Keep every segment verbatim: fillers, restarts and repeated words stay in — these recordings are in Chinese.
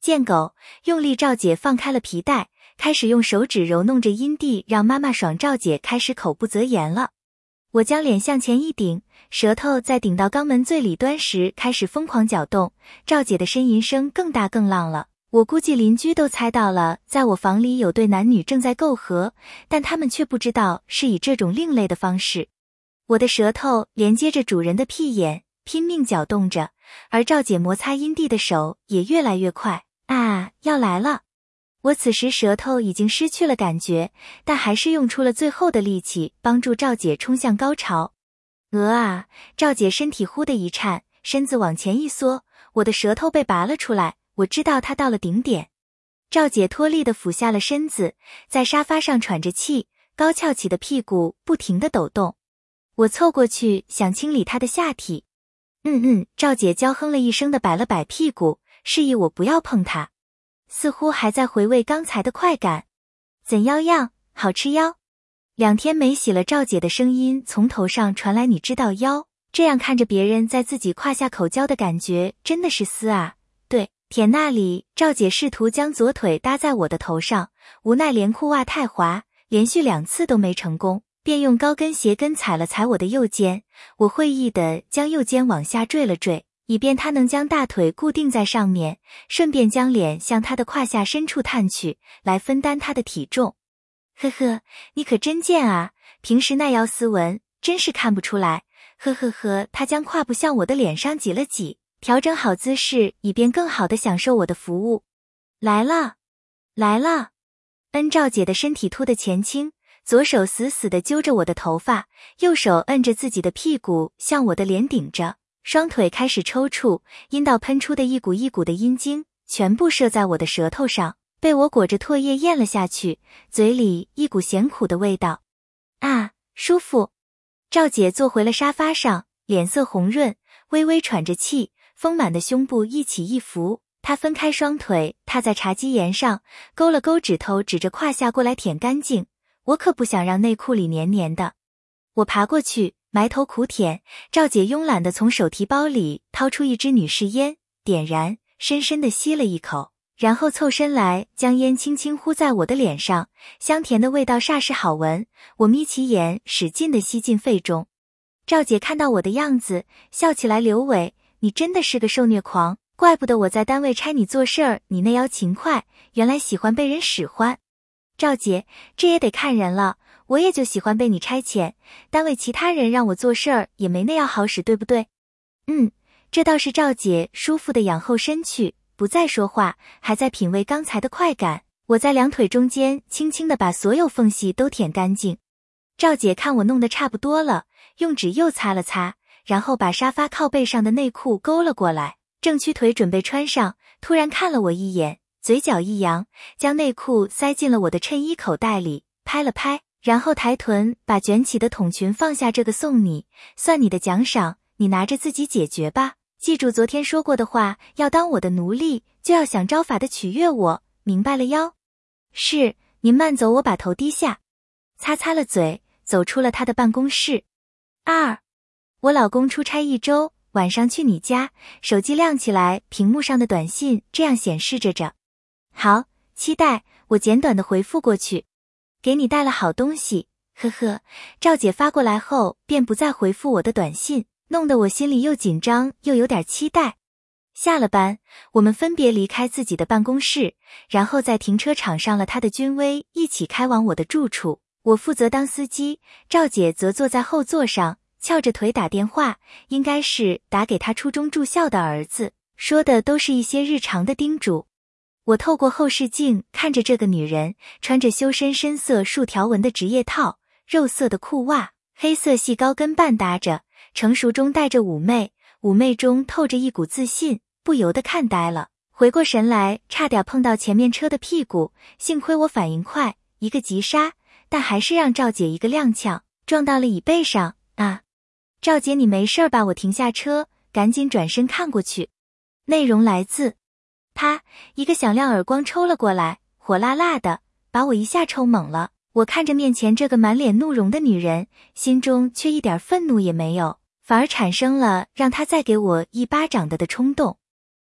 贱狗，用力。赵姐放开了皮带，开始用手指揉弄着阴蒂，让妈妈爽。赵姐开始口不择言了。我将脸向前一顶，舌头在顶到肛门最里端时开始疯狂搅动。赵姐的呻吟声更大更浪了。我估计邻居都猜到了，在我房里有对男女正在媾和，但他们却不知道是以这种另类的方式。我的舌头连接着主人的屁眼，拼命搅动着，而赵姐摩擦阴蒂的手也越来越快。啊，要来了！我此时舌头已经失去了感觉，但还是用出了最后的力气，帮助赵姐冲向高潮。呃啊！赵姐身体忽的一颤，身子往前一缩，我的舌头被拔了出来。我知道她到了顶点。赵姐脱力地俯下了身子，在沙发上喘着气，高翘起的屁股不停地抖动。我凑过去想清理她的下体。嗯嗯，赵姐娇哼了一声地摆了摆屁股，示意我不要碰她，似乎还在回味刚才的快感。怎样样，好吃腰？两天没洗了，赵姐的声音从头上传来。你知道腰？这样看着别人在自己胯下口交的感觉真的是丝啊。对，舔那里。赵姐试图将左腿搭在我的头上，无奈连裤袜太滑，连续两次都没成功，便用高跟鞋跟踩了踩我的右肩。我会意地将右肩往下坠了坠，以便她能将大腿固定在上面，顺便将脸向她的胯下深处探去，来分担她的体重。呵呵，你可真贱啊，平时那腰斯文，真是看不出来。呵呵呵，她将胯部向我的脸上挤了挤，调整好姿势，以便更好地享受我的服务。来了，来了！恩赵姐的身体突的前倾，左手死死地揪着我的头发，右手摁着自己的屁股向我的脸顶着，双腿开始抽搐，阴道喷出的一股一股的阴茎全部射在我的舌头上，被我裹着唾液咽了下去，嘴里一股咸苦的味道。啊，舒服！赵姐坐回了沙发上，脸色红润，微微喘着气，丰满的胸部一起一伏。她分开双腿，踏在茶几沿上，勾了勾指头，指着胯下过来舔干净。我可不想让内裤里黏黏的。我爬过去，埋头苦舔。赵姐慵懒地从手提包里掏出一支女士烟，点燃，深深地吸了一口，然后凑身来，将烟轻轻呼在我的脸上，香甜的味道煞是好闻。我眯起眼，使劲地吸进肺中。赵姐看到我的样子，笑起来。刘伟，你真的是个受虐狂，怪不得我在单位差你做事儿，你那腰勤快，原来喜欢被人使唤。赵姐，这也得看人了，我也就喜欢被你差遣，单位其他人让我做事儿也没那样好使，对不对？嗯，这倒是。赵姐舒服地仰后身去，不再说话，还在品味刚才的快感。我在两腿中间轻轻地把所有缝隙都舔干净。赵姐看我弄得差不多了，用纸又擦了擦，然后把沙发靠背上的内裤勾了过来，正屈腿准备穿上，突然看了我一眼，嘴角一扬，将内裤塞进了我的衬衣口袋里，拍了拍，然后抬臀把卷起的筒裙放下。这个送你，算你的奖赏，你拿着自己解决吧。记住昨天说过的话，要当我的奴隶，就要想招法的取悦我，明白了哟？是，您慢走。我把头低下，擦擦了嘴，走出了他的办公室。二，我老公出差一周，晚上去你家，手机亮起来，屏幕上的短信这样显示着着。好，期待，我简短的回复过去。给你带了好东西，呵呵。赵姐发过来后，便不再回复我的短信，弄得我心里又紧张又有点期待。下了班，我们分别离开自己的办公室，然后在停车场上了他的君威，一起开往我的住处。我负责当司机，赵姐则坐在后座上，翘着腿打电话，应该是打给他初中住校的儿子，说的都是一些日常的叮嘱。我透过后视镜看着这个女人，穿着修身深色竖条纹的职业套，肉色的裤袜，黑色细高跟半搭着，成熟中带着妩媚，妩媚中透着一股自信，不由得看呆了。回过神来，差点碰到前面车的屁股，幸亏我反应快，一个急刹，但还是让赵姐一个踉跄，撞到了椅背上。啊，赵姐你没事吧？我停下车，赶紧转身看过去。内容来自啪，一个响亮耳光抽了过来，火辣辣的，把我一下抽懵了。我看着面前这个满脸怒容的女人，心中却一点愤怒也没有，反而产生了让她再给我一巴掌的的冲动。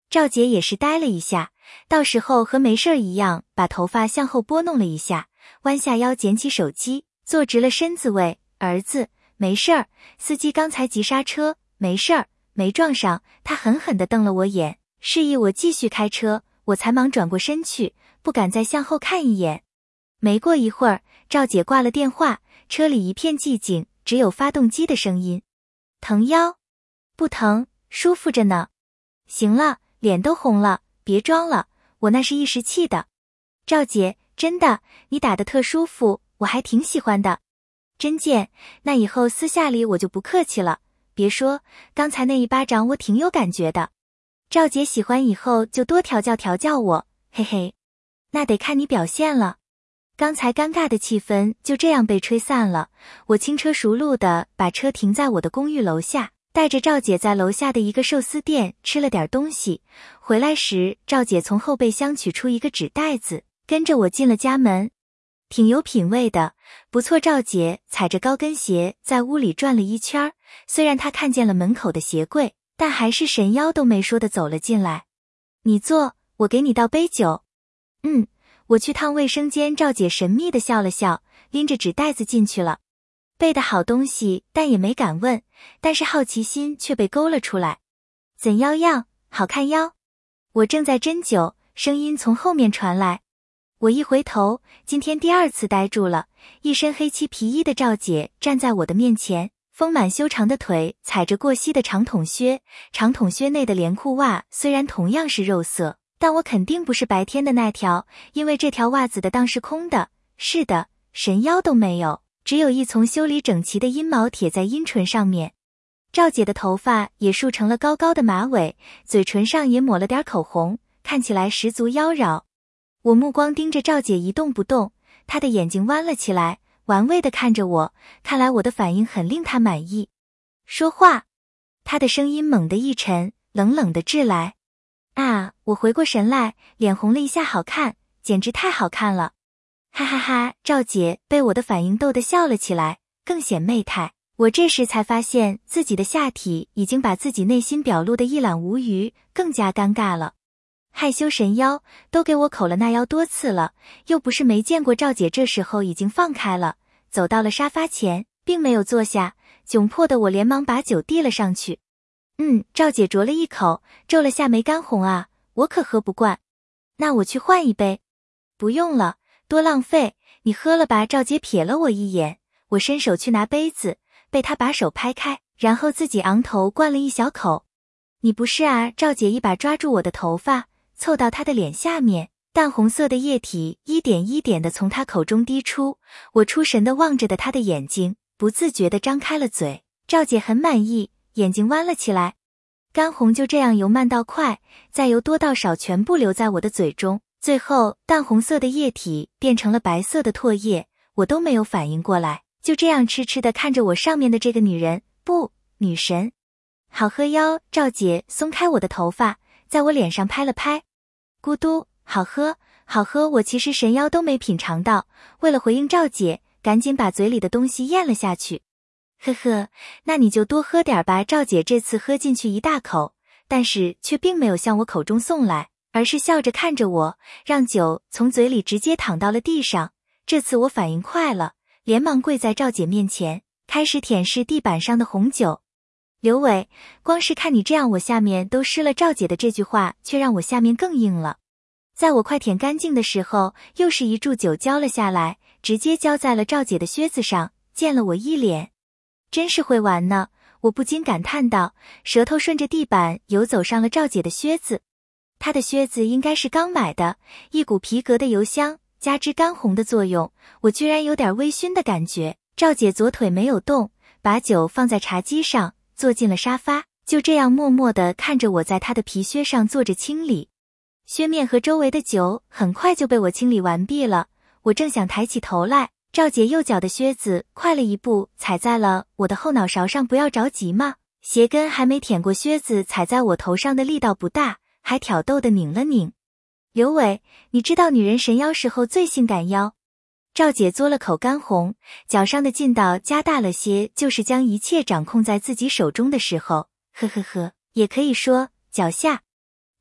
赵姐也是呆了一下，到时候和没事一样，把头发向后拨弄了一下，弯下腰捡起手机，坐直了身子喂儿子，没事儿，司机刚才急刹车，没事儿，没撞上。他狠狠地瞪了我眼，示意我继续开车，我才忙转过身去，不敢再向后看一眼。没过一会儿，赵姐挂了电话，车里一片寂静，只有发动机的声音。疼腰？不疼，舒服着呢。行了，脸都红了，别装了，我那是一时气的。赵姐，真的，你打得特舒服，我还挺喜欢的。真贱，那以后私下里我就不客气了。别说，刚才那一巴掌我挺有感觉的。赵姐喜欢以后就多调教调教我，嘿嘿。那得看你表现了。刚才尴尬的气氛就这样被吹散了，我轻车熟路地把车停在我的公寓楼下，带着赵姐在楼下的一个寿司店吃了点东西。回来时，赵姐从后备箱取出一个纸袋子，跟着我进了家门。挺有品味的，不错。赵姐踩着高跟鞋在屋里转了一圈，虽然她看见了门口的鞋柜，但还是神妖都没说的走了进来。你坐，我给你倒杯酒。嗯，我去趟卫生间。赵姐神秘地笑了笑，拎着纸袋子进去了。备的好东西，但也没敢问，但是好奇心却被勾了出来。怎妖样，好看妖？我正在斟酒，声音从后面传来。我一回头，今天第二次呆住了。一身黑漆皮衣的赵姐站在我的面前，丰满修长的腿踩着过膝的长筒靴，长筒靴内的连裤袜虽然同样是肉色，但我肯定不是白天的那条，因为这条袜子的裆是空的。是的，神腰都没有，只有一丛修理整齐的阴毛贴在阴唇上面。赵姐的头发也梳成了高高的马尾，嘴唇上也抹了点口红，看起来十足妖娆。我目光盯着赵姐一动不动，她的眼睛弯了起来，玩味地看着我，看来我的反应很令她满意。说话，她的声音猛地一沉，冷冷地掷来。啊，我回过神来，脸红了一下，好看，简直太好看了。哈哈哈，赵姐被我的反应逗得笑了起来，更显媚态。我这时才发现自己的下体已经把自己内心表露得一览无余，更加尴尬了。害羞神妖，都给我口了那妖多次了，又不是没见过。赵姐这时候已经放开了，走到了沙发前，并没有坐下，窘迫的我连忙把酒递了上去。嗯，赵姐啄了一口，皱了下眉，干红啊，我可喝不惯。那我去换一杯。不用了，多浪费，你喝了吧。赵姐瞥了我一眼，我伸手去拿杯子，被她把手拍开，然后自己昂头灌了一小口。你不是啊？赵姐一把抓住我的头发，凑到他的脸下面，淡红色的液体一点一点地从他口中滴出。我出神地望着的他的眼睛，不自觉地张开了嘴。赵姐很满意，眼睛弯了起来。干红就这样由慢到快，再由多到少，全部流在我的嘴中，最后淡红色的液体变成了白色的唾液，我都没有反应过来，就这样痴痴地看着我上面的这个女人，不，女神。好喝妖。赵姐松开我的头发，在我脸上拍了拍。咕嘟，好喝，好喝。我其实神妖都没品尝到，为了回应赵姐，赶紧把嘴里的东西咽了下去。呵呵，那你就多喝点吧。赵姐这次喝进去一大口，但是却并没有向我口中送来，而是笑着看着我，让酒从嘴里直接淌到了地上。这次我反应快了，连忙跪在赵姐面前，开始舔舐地板上的红酒。刘伟，光是看你这样，我下面都湿了。赵姐的这句话却让我下面更硬了。在我快舔干净的时候，又是一柱酒浇了下来，直接浇在了赵姐的靴子上，溅了我一脸。真是会玩呢，我不禁感叹道，舌头顺着地板游走上了赵姐的靴子。她的靴子应该是刚买的，一股皮革的油香加之干红的作用，我居然有点微醺的感觉。赵姐左腿没有动，把酒放在茶几上，坐进了沙发，就这样默默地看着我在她的皮靴上做着清理。靴面和周围的酒很快就被我清理完毕了，我正想抬起头来，赵姐右脚的靴子快了一步踩在了我的后脑勺上。不要着急嘛，鞋跟还没舔过靴子，踩在我头上的力道不大，还挑逗地拧了拧。刘伟，你知道女人神妖时候最性感妖？赵姐嘬了口干红，脚上的劲道加大了些，就是将一切掌控在自己手中的时候，呵呵呵，也可以说脚下。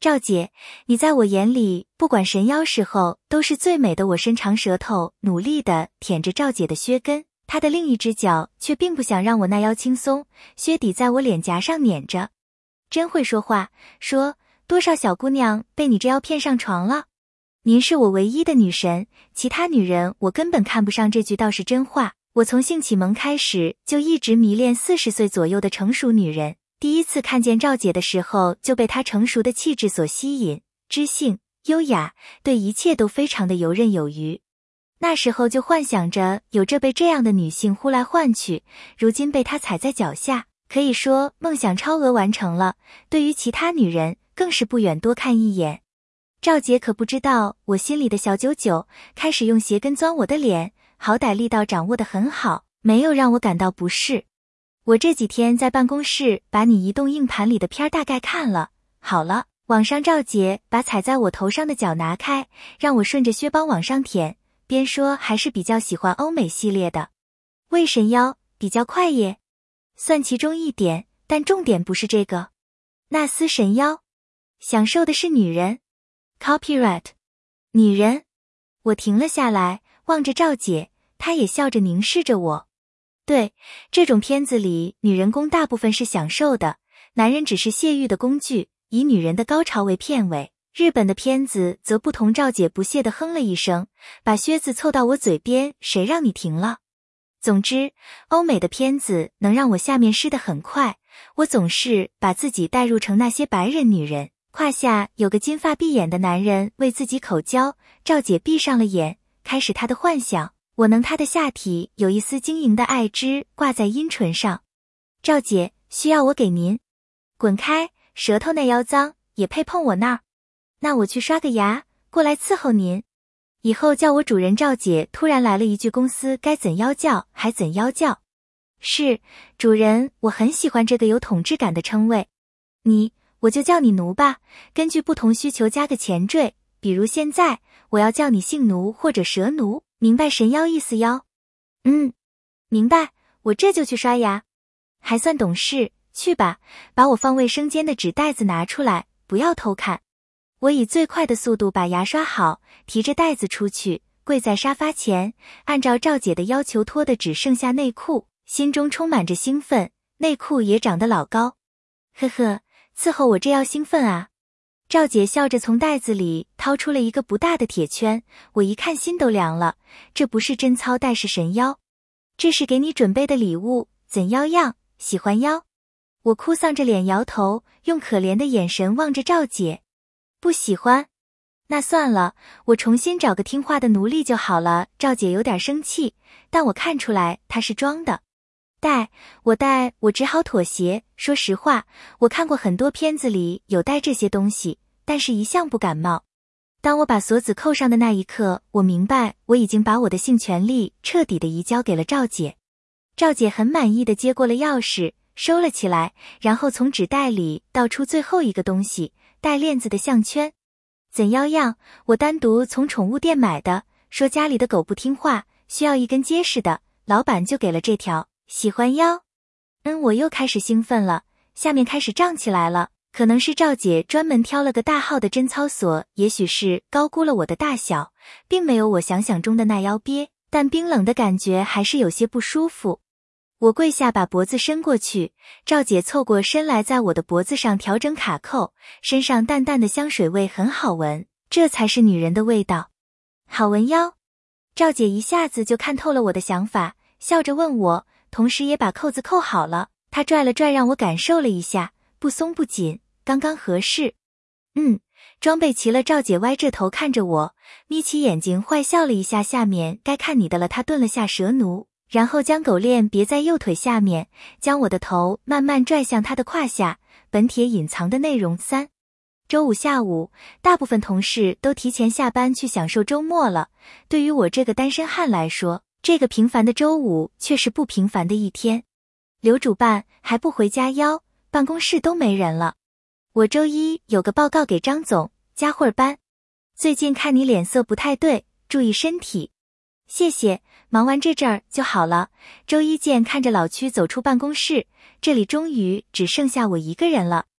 赵姐，你在我眼里，不管神妖时候都是最美的。我伸长舌头，努力地舔着赵姐的靴跟，她的另一只脚却并不想让我那腰轻松，靴底在我脸颊上碾着。真会说话，说多少小姑娘被你这腰骗上床了？您是我唯一的女神，其他女人我根本看不上。这句倒是真话。我从性启蒙开始就一直迷恋四十岁左右的成熟女人。第一次看见赵姐的时候，就被她成熟的气质所吸引，知性、优雅，对一切都非常的游刃有余。那时候就幻想着有着被这样的女性呼来唤去，如今被她踩在脚下，可以说梦想超额完成了。对于其他女人，更是不远多看一眼。赵姐可不知道我心里的小九九，开始用鞋跟钻我的脸，好歹力道掌握得很好，没有让我感到不适。我这几天在办公室把你移动硬盘里的片大概看了，好了，网上赵姐把踩在我头上的脚拿开，让我顺着靴帮往上舔，边说还是比较喜欢欧美系列的。为神妖比较快耶，算其中一点，但重点不是这个。那丝神妖享受的是女人 copyright 女人。我停了下来，望着赵姐，她也笑着凝视着我。对，这种片子里女人攻大部分是享受的，男人只是泄欲的工具，以女人的高潮为片尾。日本的片子则不同。赵姐不屑地哼了一声，把靴子凑到我嘴边，谁让你停了？总之，欧美的片子能让我下面湿得很快，我总是把自己代入成那些白人女人，胯下有个金发碧眼的男人为自己口交。赵姐闭上了眼，开始她的幻想，我能她的下体有一丝晶莹的爱汁挂在阴唇上。赵姐，需要我给您？滚开，舌头那妖脏，也配碰我那儿？那我去刷个牙，过来伺候您。以后叫我主人。赵姐突然来了一句，公司该怎妖叫还怎妖叫。是，主人，我很喜欢这个有统治感的称谓。你，我就叫你奴吧，根据不同需求加个前缀，比如现在，我要叫你性奴或者蛇奴，明白神妖意思妖？嗯，明白，我这就去刷牙。还算懂事，去吧，把我放卫生间的纸袋子拿出来，不要偷看。我以最快的速度把牙刷好，提着袋子出去，跪在沙发前，按照赵姐的要求脱的只剩下内裤，心中充满着兴奋，内裤也长得老高。呵呵，伺候我这要兴奋啊。赵姐笑着从袋子里掏出了一个不大的铁圈，我一看心都凉了，这不是贞操带，是神妖。这是给你准备的礼物，怎妖样，喜欢妖？我哭丧着脸摇头，用可怜的眼神望着赵姐。不喜欢？那算了，我重新找个听话的奴隶就好了。赵姐有点生气，但我看出来她是装的。带，我带，我只好妥协。说实话，我看过很多片子里有带这些东西，但是一向不感冒。当我把锁子扣上的那一刻，我明白我已经把我的性权利彻底的移交给了赵姐。赵姐很满意的接过了钥匙，收了起来，然后从纸袋里倒出最后一个东西，带链子的项圈。怎妖样，我单独从宠物店买的，说家里的狗不听话，需要一根结实的，老板就给了这条。喜欢妖？嗯，我又开始兴奋了，下面开始胀起来了。可能是赵姐专门挑了个大号的贞操锁，也许是高估了我的大小，并没有我想象中的那妖憋，但冰冷的感觉还是有些不舒服。我跪下把脖子伸过去，赵姐凑过身来，在我的脖子上调整卡扣，身上淡淡的香水味很好闻，这才是女人的味道。好闻妖？赵姐一下子就看透了我的想法，笑着问我，同时也把扣子扣好了。她拽了拽让我感受了一下，不松不紧，刚刚合适。嗯，装备齐了。赵姐歪着头看着我，眯起眼睛坏笑了一下，下面该看你的了。她顿了下蛇奴，然后将狗链别在右腿下面，将我的头慢慢拽向她的胯下。本帖隐藏的内容三。周五下午，大部分同事都提前下班去享受周末了。对于我这个单身汉来说，这个平凡的周五却是不平凡的一天。刘主办还不回家邀，办公室都没人了。我周一有个报告给张总，加会儿班。最近看你脸色不太对，注意身体。谢谢，忙完这阵儿就好了。周一见。看着老区走出办公室，这里终于只剩下我一个人了。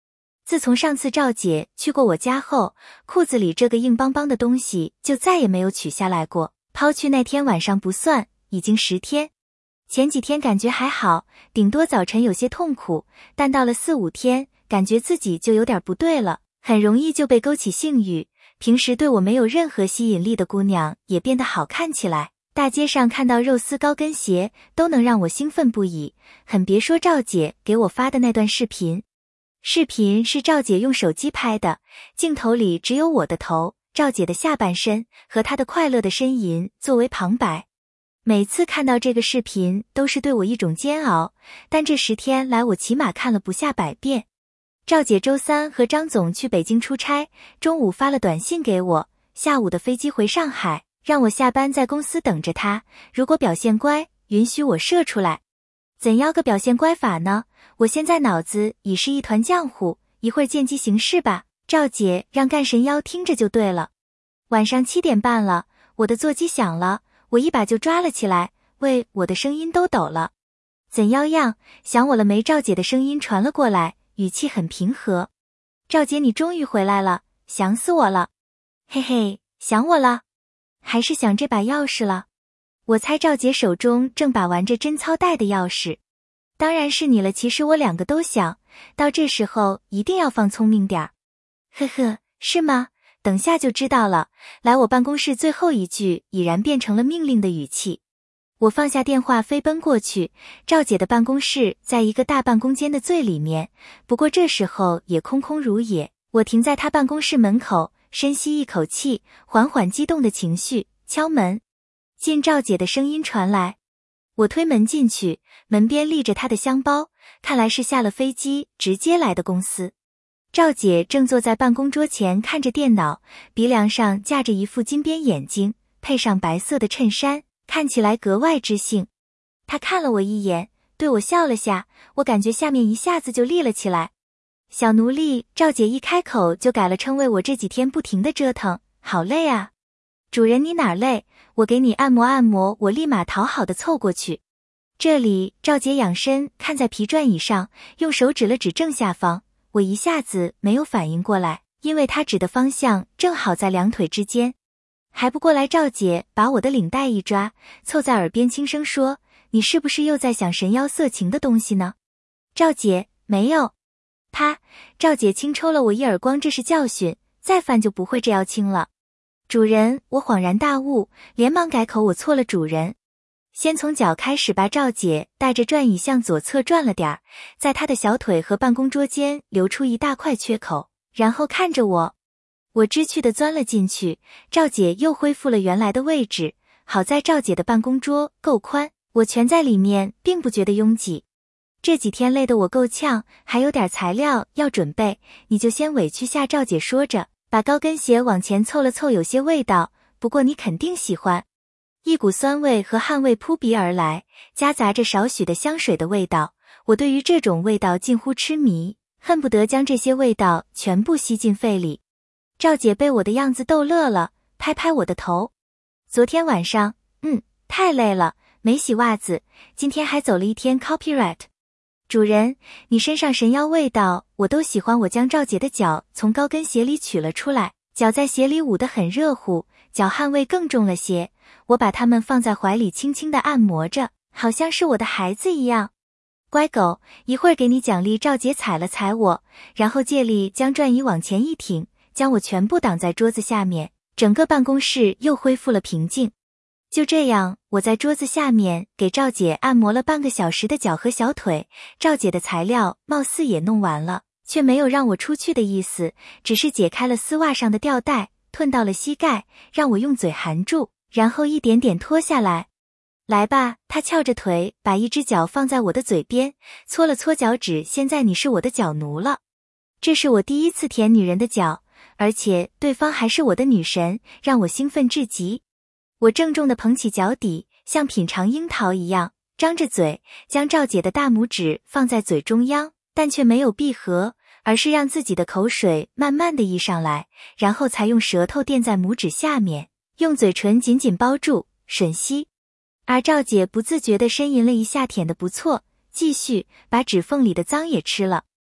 自从上次赵姐去过我家后，裤子里这个硬邦邦的东西就再也没有取下来过，抛去那天晚上不算，已经十天。前几天感觉还好，顶多早晨有些痛苦，但到了四五天，感觉自己就有点不对了，很容易就被勾起性欲。平时对我没有任何吸引力的姑娘也变得好看起来，大街上看到肉丝高跟鞋都能让我兴奋不已，很别说赵姐给我发的那段视频。视频是赵姐用手机拍的，镜头里只有我的头、赵姐的下半身和她的快乐的呻吟作为旁白。每次看到这个视频都是对我一种煎熬，但这十天来我起码看了不下百遍。赵姐周三和张总去北京出差，中午发了短信给我，下午的飞机回上海，让我下班在公司等着他，如果表现乖，允许我射出来。怎样个表现乖法呢？我现在脑子已是一团浆糊，一会儿见机行事吧。赵姐让干神妖听着就对了。晚上七点半了，我的座机响了，我一把就抓了起来，喂，我的声音都抖了。怎样样，想我了没？赵姐的声音传了过来，语气很平和。赵姐，你终于回来了，想死我了。嘿嘿，想我了？还是想这把钥匙了？我猜赵姐手中正把玩着贞操带的钥匙。当然是你了，其实我两个都想，到这时候一定要放聪明点儿。呵呵，是吗？等下就知道了。来我办公室，最后一句已然变成了命令的语气。我放下电话飞奔过去，赵姐的办公室在一个大办公间的最里面，不过这时候也空空如也。我停在她办公室门口，深吸一口气，缓缓激动的情绪，敲门。进赵姐的声音传来，我推门进去，门边立着她的箱包，看来是下了飞机直接来的公司。赵姐正坐在办公桌前看着电脑，鼻梁上架着一副金边眼镜，配上白色的衬衫，看起来格外知性。她看了我一眼，对我笑了下，我感觉下面一下子就立了起来。小奴隶，赵姐一开口就改了称谓，我这几天不停地折腾，好累啊。主人你哪儿累？我给你按摩按摩。我立马讨好的凑过去。这里，赵姐仰身看在皮转椅上，用手指了指正下方。我一下子没有反应过来，因为她指的方向正好在两腿之间。还不过来，赵姐把我的领带一抓，凑在耳边轻声说，你是不是又在想神妖色情的东西呢？赵姐，没有。啪！赵姐轻抽了我一耳光，这是教训，再犯就不会这样轻了。主人，我恍然大悟，连忙改口，我错了，主人。先从脚开始吧。赵姐带着转椅向左侧转了点儿，在她的小腿和办公桌间留出一大块缺口，然后看着我。我知趣地钻了进去，赵姐又恢复了原来的位置。好在赵姐的办公桌够宽，我蜷在里面并不觉得拥挤。这几天累得我够呛，还有点材料要准备，你就先委屈下。赵姐说着，把高跟鞋往前凑了凑，有些味道，不过你肯定喜欢。一股酸味和汗味扑鼻而来，夹杂着少许的香水的味道，我对于这种味道近乎痴迷，恨不得将这些味道全部吸进肺里。赵姐被我的样子逗乐了，拍拍我的头。昨天晚上，嗯，太累了，没洗袜子，今天还走了一天 copyright。主人，你身上神妖味道我都喜欢。我将赵姐的脚从高跟鞋里取了出来，脚在鞋里捂得很热乎，脚汗味更重了些。我把它们放在怀里，轻轻地按摩着，好像是我的孩子一样。乖狗，一会儿给你奖励。赵姐踩了踩我，然后借力将转椅往前一挺，将我全部挡在桌子下面，整个办公室又恢复了平静。就这样，我在桌子下面给赵姐按摩了半个小时的脚和小腿。赵姐的材料貌似也弄完了，却没有让我出去的意思，只是解开了丝袜上的吊带，褪到了膝盖，让我用嘴含住，然后一点点脱下来。来吧，她翘着腿，把一只脚放在我的嘴边，搓了搓脚趾，现在你是我的脚奴了。这是我第一次舔女人的脚，而且对方还是我的女神，让我兴奋至极。我郑重地捧起脚底，像品尝樱桃一样，张着嘴，将赵姐的大拇指放在嘴中央，但却没有闭合，而是让自己的口水慢慢地溢上来，然后才用舌头垫在拇指下面，用嘴唇紧紧包住，吮吸。而赵姐不自觉地呻吟了一下，舔得不错，继续把指缝里的脏也吃了。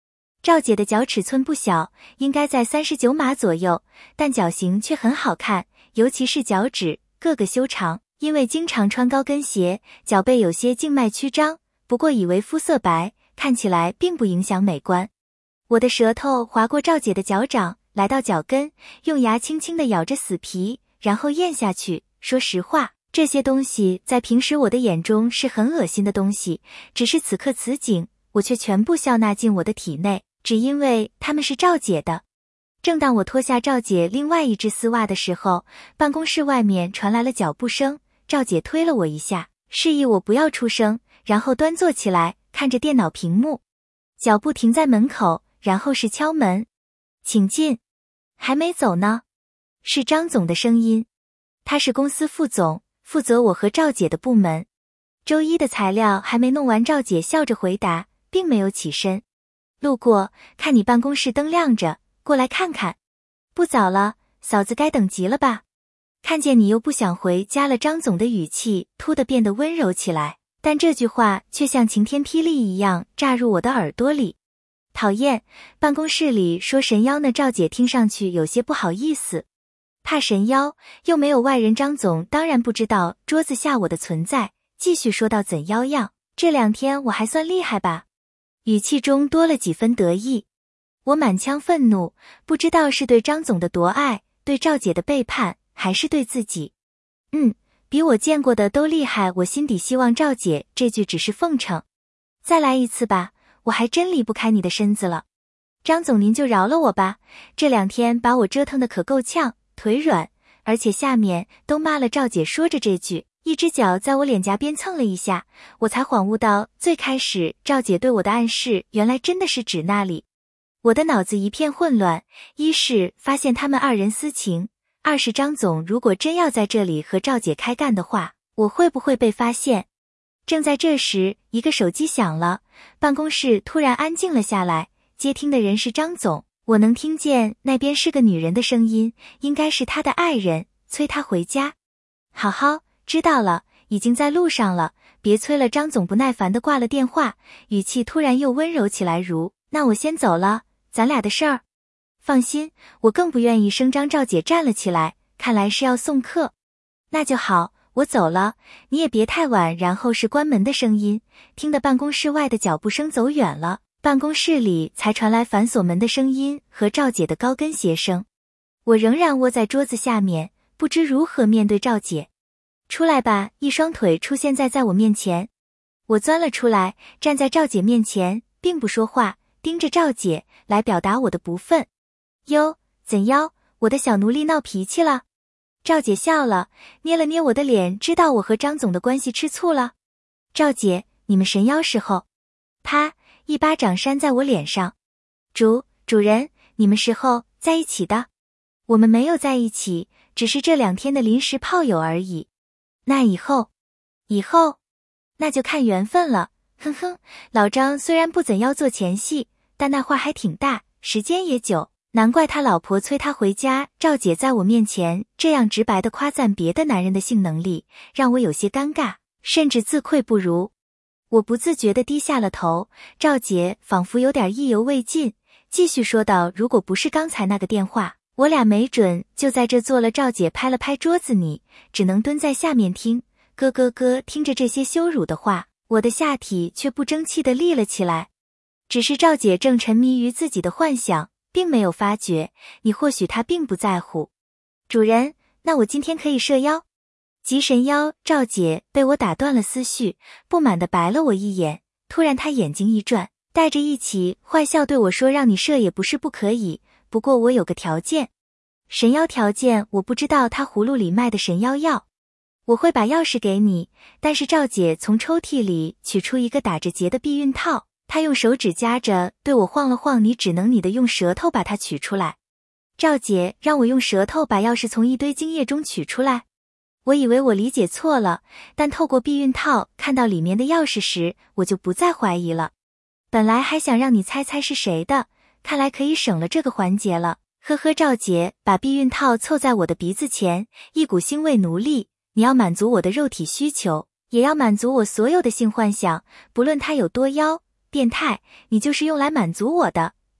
赵姐的脚尺寸不小，应该在三十九码左右，但脚型却很好看，尤其是脚趾，个个修长。因为经常穿高跟鞋，脚背有些静脉曲张，不过以为肤色白，看起来并不影响美观。我的舌头划过赵姐的脚掌，来到脚跟，用牙轻轻地咬着死皮，然后咽下去。说实话，这些东西在平时我的眼中是很恶心的东西，只是此刻此景，我却全部笑纳进我的体内，只因为它们是赵姐的。正当我脱下赵姐另外一只丝袜的时候，办公室外面传来了脚步声，赵姐推了我一下，示意我不要出声，然后端坐起来，看着电脑屏幕。脚步停在门口，然后是敲门。请进。还没走呢。是张总的声音。他是公司副总，负责我和赵姐的部门。周一的材料还没弄完，赵姐笑着回答，并没有起身。路过，看你办公室灯亮着，过来看看。不早了，嫂子该等急了吧？看见你又不想回家了，张总的语气突地变得温柔起来，但这句话却像晴天霹雳一样炸入我的耳朵里。讨厌，办公室里说神妖呢，赵姐听上去有些不好意思。怕神妖，又没有外人，张总当然不知道桌子下我的存在，继续说道，怎妖样，这两天我还算厉害吧？语气中多了几分得意。我满腔愤怒，不知道是对张总的夺爱，对赵姐的背叛，还是对自己。嗯，比我见过的都厉害，我心底希望赵姐这句只是奉承。再来一次吧，我还真离不开你的身子了。张总您就饶了我吧，这两天把我折腾得可够呛，腿软，而且下面都麻了。赵姐说着这句，一只脚在我脸颊边蹭了一下，我才恍悟到最开始赵姐对我的暗示原来真的是指那里。我的脑子一片混乱，一是发现他们二人私情，二是张总如果真要在这里和赵姐开干的话，我会不会被发现？正在这时，一个手机响了，办公室突然安静了下来，接听的人是张总，我能听见那边是个女人的声音，应该是他的爱人，催他回家。好好，知道了，已经在路上了，别催了。张总不耐烦地挂了电话，语气突然又温柔起来，如，那我先走了，咱俩的事儿。放心，我更不愿意声张。赵姐站了起来，看来是要送客。那就好，我走了，你也别太晚。然后是关门的声音，听得办公室外的脚步声走远了，办公室里才传来反锁门的声音和赵姐的高跟鞋声。我仍然窝在桌子下面，不知如何面对赵姐。出来吧，一双腿出现在在我面前。我钻了出来，站在赵姐面前，并不说话，盯着赵姐来表达我的不忿。哟，怎妖，我的小奴隶闹脾气了？赵姐笑了，捏了捏我的脸，知道我和张总的关系吃醋了。赵姐，你们神妖时候？啪，一巴掌扇在我脸上。主主人，你们时候在一起的？我们没有在一起，只是这两天的临时炮友而已。那以后？以后？那就看缘分了。哼哼，老张虽然不怎要做前戏，但那话还挺大，时间也久，难怪他老婆催他回家。赵姐在我面前这样直白地夸赞别的男人的性能力，让我有些尴尬，甚至自愧不如。我不自觉地低下了头，赵姐仿佛有点意犹未尽，继续说道，如果不是刚才那个电话，我俩没准就在这做了。赵姐拍了拍桌子，你只能蹲在下面听。咯咯咯，听着这些羞辱的话，我的下体却不争气地立了起来。只是赵姐正沉迷于自己的幻想，并没有发觉，你或许她并不在乎。主人，那我今天可以射妖？极神妖。赵姐被我打断了思绪，不满地白了我一眼，突然她眼睛一转，带着一起坏笑对我说，让你射也不是不可以，不过我有个条件。神妖条件？我不知道他葫芦里卖的神妖药。我会把钥匙给你，但是赵姐从抽屉里取出一个打着结的避孕套，她用手指夹着对我晃了晃，你只能你的用舌头把它取出来。赵姐让我用舌头把钥匙从一堆精液中取出来。我以为我理解错了，但透过避孕套看到里面的钥匙时，我就不再怀疑了。本来还想让你猜猜是谁的，看来可以省了这个环节了。呵呵，赵姐把避孕套凑在我的鼻子前，一股腥味奴隶。你要满足我的肉体需求，也要满足我所有的性幻想，不论它有多妖变态，你就是用来满足我的，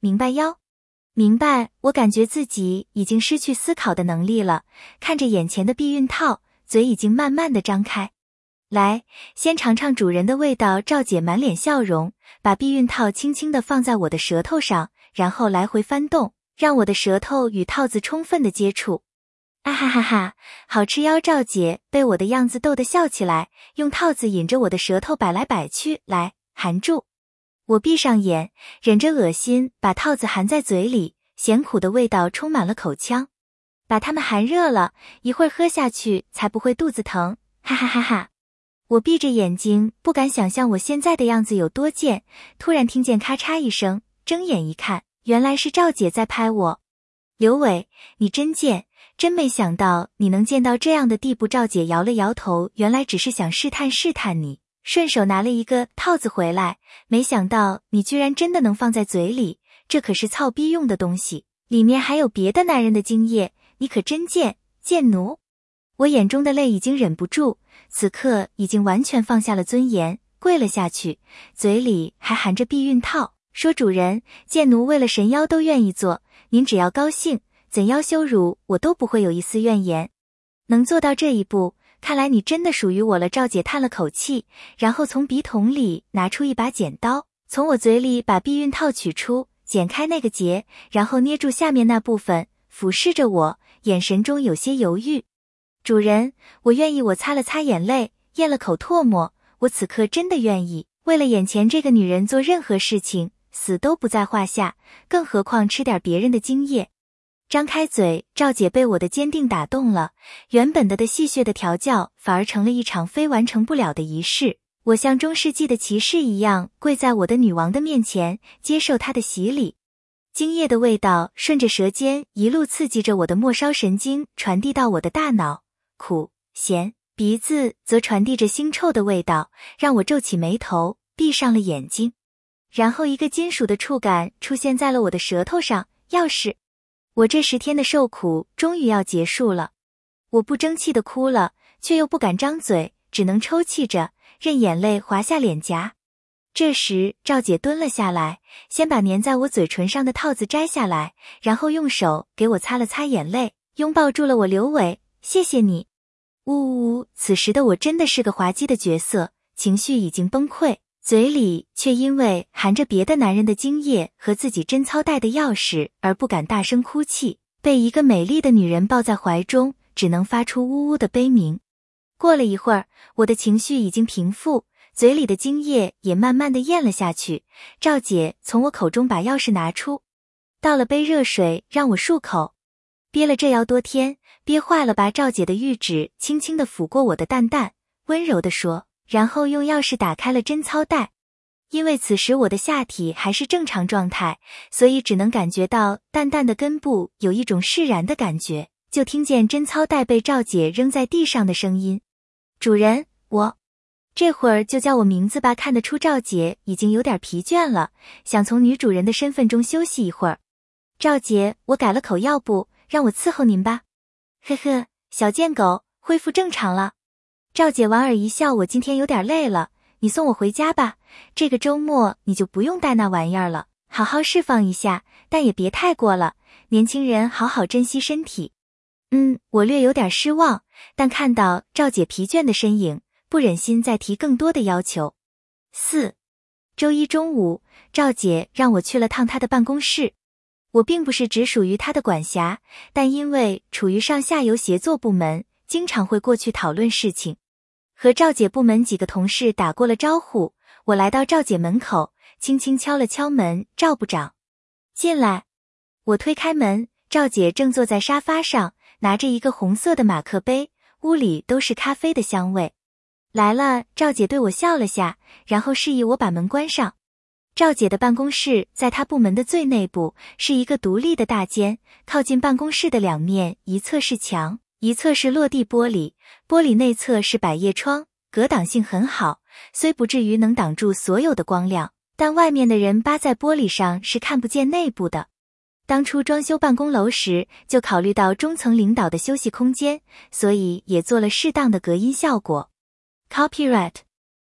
明白哟。明白，我感觉自己已经失去思考的能力了，看着眼前的避孕套，嘴已经慢慢的张开。来，先尝尝主人的味道。赵姐满脸笑容，把避孕套轻轻地放在我的舌头上，然后来回翻动，让我的舌头与套子充分的接触。啊哈哈哈，好吃哟！赵姐被我的样子逗得笑起来，用套子引着我的舌头摆来摆去。来，含住。我闭上眼，忍着恶心，把套子含在嘴里，咸苦的味道充满了口腔。把它们含热了，一会儿喝下去才不会肚子疼。哈哈哈哈！我闭着眼睛，不敢想象我现在的样子有多贱。突然听见咔嚓一声，睁眼一看，原来是赵姐在拍我。刘伟，你真贱，真没想到你能贱到这样的地步。赵姐摇了摇头，原来只是想试探试探你，顺手拿了一个套子回来，没想到你居然真的能放在嘴里，这可是操逼用的东西，里面还有别的男人的精液，你可真贱，贱奴！我眼中的泪已经忍不住，此刻已经完全放下了尊严，跪了下去，嘴里还含着避孕套，说主人，贱奴为了神妖都愿意做，您只要高兴，怎样羞辱我都不会有一丝怨言。能做到这一步，看来你真的属于我了。赵姐叹了口气，然后从笔筒里拿出一把剪刀，从我嘴里把避孕套取出，剪开那个结，然后捏住下面那部分，俯视着我，眼神中有些犹豫。主人，我愿意。我擦了擦眼泪，咽了口唾沫，我此刻真的愿意，为了眼前这个女人做任何事情，死都不在话下，更何况吃点别人的精液。张开嘴，赵姐被我的坚定打动了，原本的的戏谑的调教反而成了一场非完成不了的仪式。我像中世纪的骑士一样跪在我的女王的面前，接受她的洗礼。精液的味道顺着舌尖一路刺激着我的末梢神经，传递到我的大脑，苦咸，鼻子则传递着腥臭的味道，让我皱起眉头，闭上了眼睛。然后一个金属的触感出现在了我的舌头上，钥匙。我这十天的受苦终于要结束了。我不争气的哭了，却又不敢张嘴，只能抽泣着，任眼泪滑下脸颊。这时赵姐蹲了下来，先把粘在我嘴唇上的套子摘下来，然后用手给我擦了擦眼泪，拥抱住了我。刘伟，谢谢你。呜呜呜，此时的我真的是个滑稽的角色，情绪已经崩溃，嘴里却因为含着别的男人的精液和自己贞操带的钥匙而不敢大声哭泣，被一个美丽的女人抱在怀中，只能发出呜呜的悲鸣。过了一会儿，我的情绪已经平复，嘴里的精液也慢慢的咽了下去。赵姐从我口中把钥匙拿出，倒了杯热水让我漱口。憋了这要多天，憋坏了吧。赵姐的玉指轻轻地抚过我的蛋蛋，温柔地说，然后用钥匙打开了贞操带。因为此时我的下体还是正常状态，所以只能感觉到淡淡的根部有一种释然的感觉，就听见贞操带被赵姐扔在地上的声音。主人，我这会儿就叫我名字吧。看得出赵姐已经有点疲倦了，想从女主人的身份中休息一会儿。赵姐，我改了口，要不让我伺候您吧。呵呵，小贱狗，恢复正常了。赵姐莞尔一笑，我今天有点累了，你送我回家吧，这个周末你就不用带那玩意儿了，好好释放一下，但也别太过了，年轻人好好珍惜身体。嗯，我略有点失望，但看到赵姐疲倦的身影，不忍心再提更多的要求。四周一中午，赵姐让我去了趟她的办公室。我并不是只属于她的管辖，但因为处于上下游协作部门，经常会过去讨论事情。和赵姐部门几个同事打过了招呼，我来到赵姐门口，轻轻敲了敲门，赵部长。进来。我推开门，赵姐正坐在沙发上，拿着一个红色的马克杯，屋里都是咖啡的香味。来了，赵姐对我笑了下，然后示意我把门关上。赵姐的办公室在她部门的最内部，是一个独立的大间，靠近办公室的两面，一侧是墙，一侧是落地玻璃，玻璃内侧是百叶窗，隔挡性很好，虽不至于能挡住所有的光亮，但外面的人扒在玻璃上是看不见内部的。当初装修办公楼时，就考虑到中层领导的休息空间，所以也做了适当的隔音效果。Copyright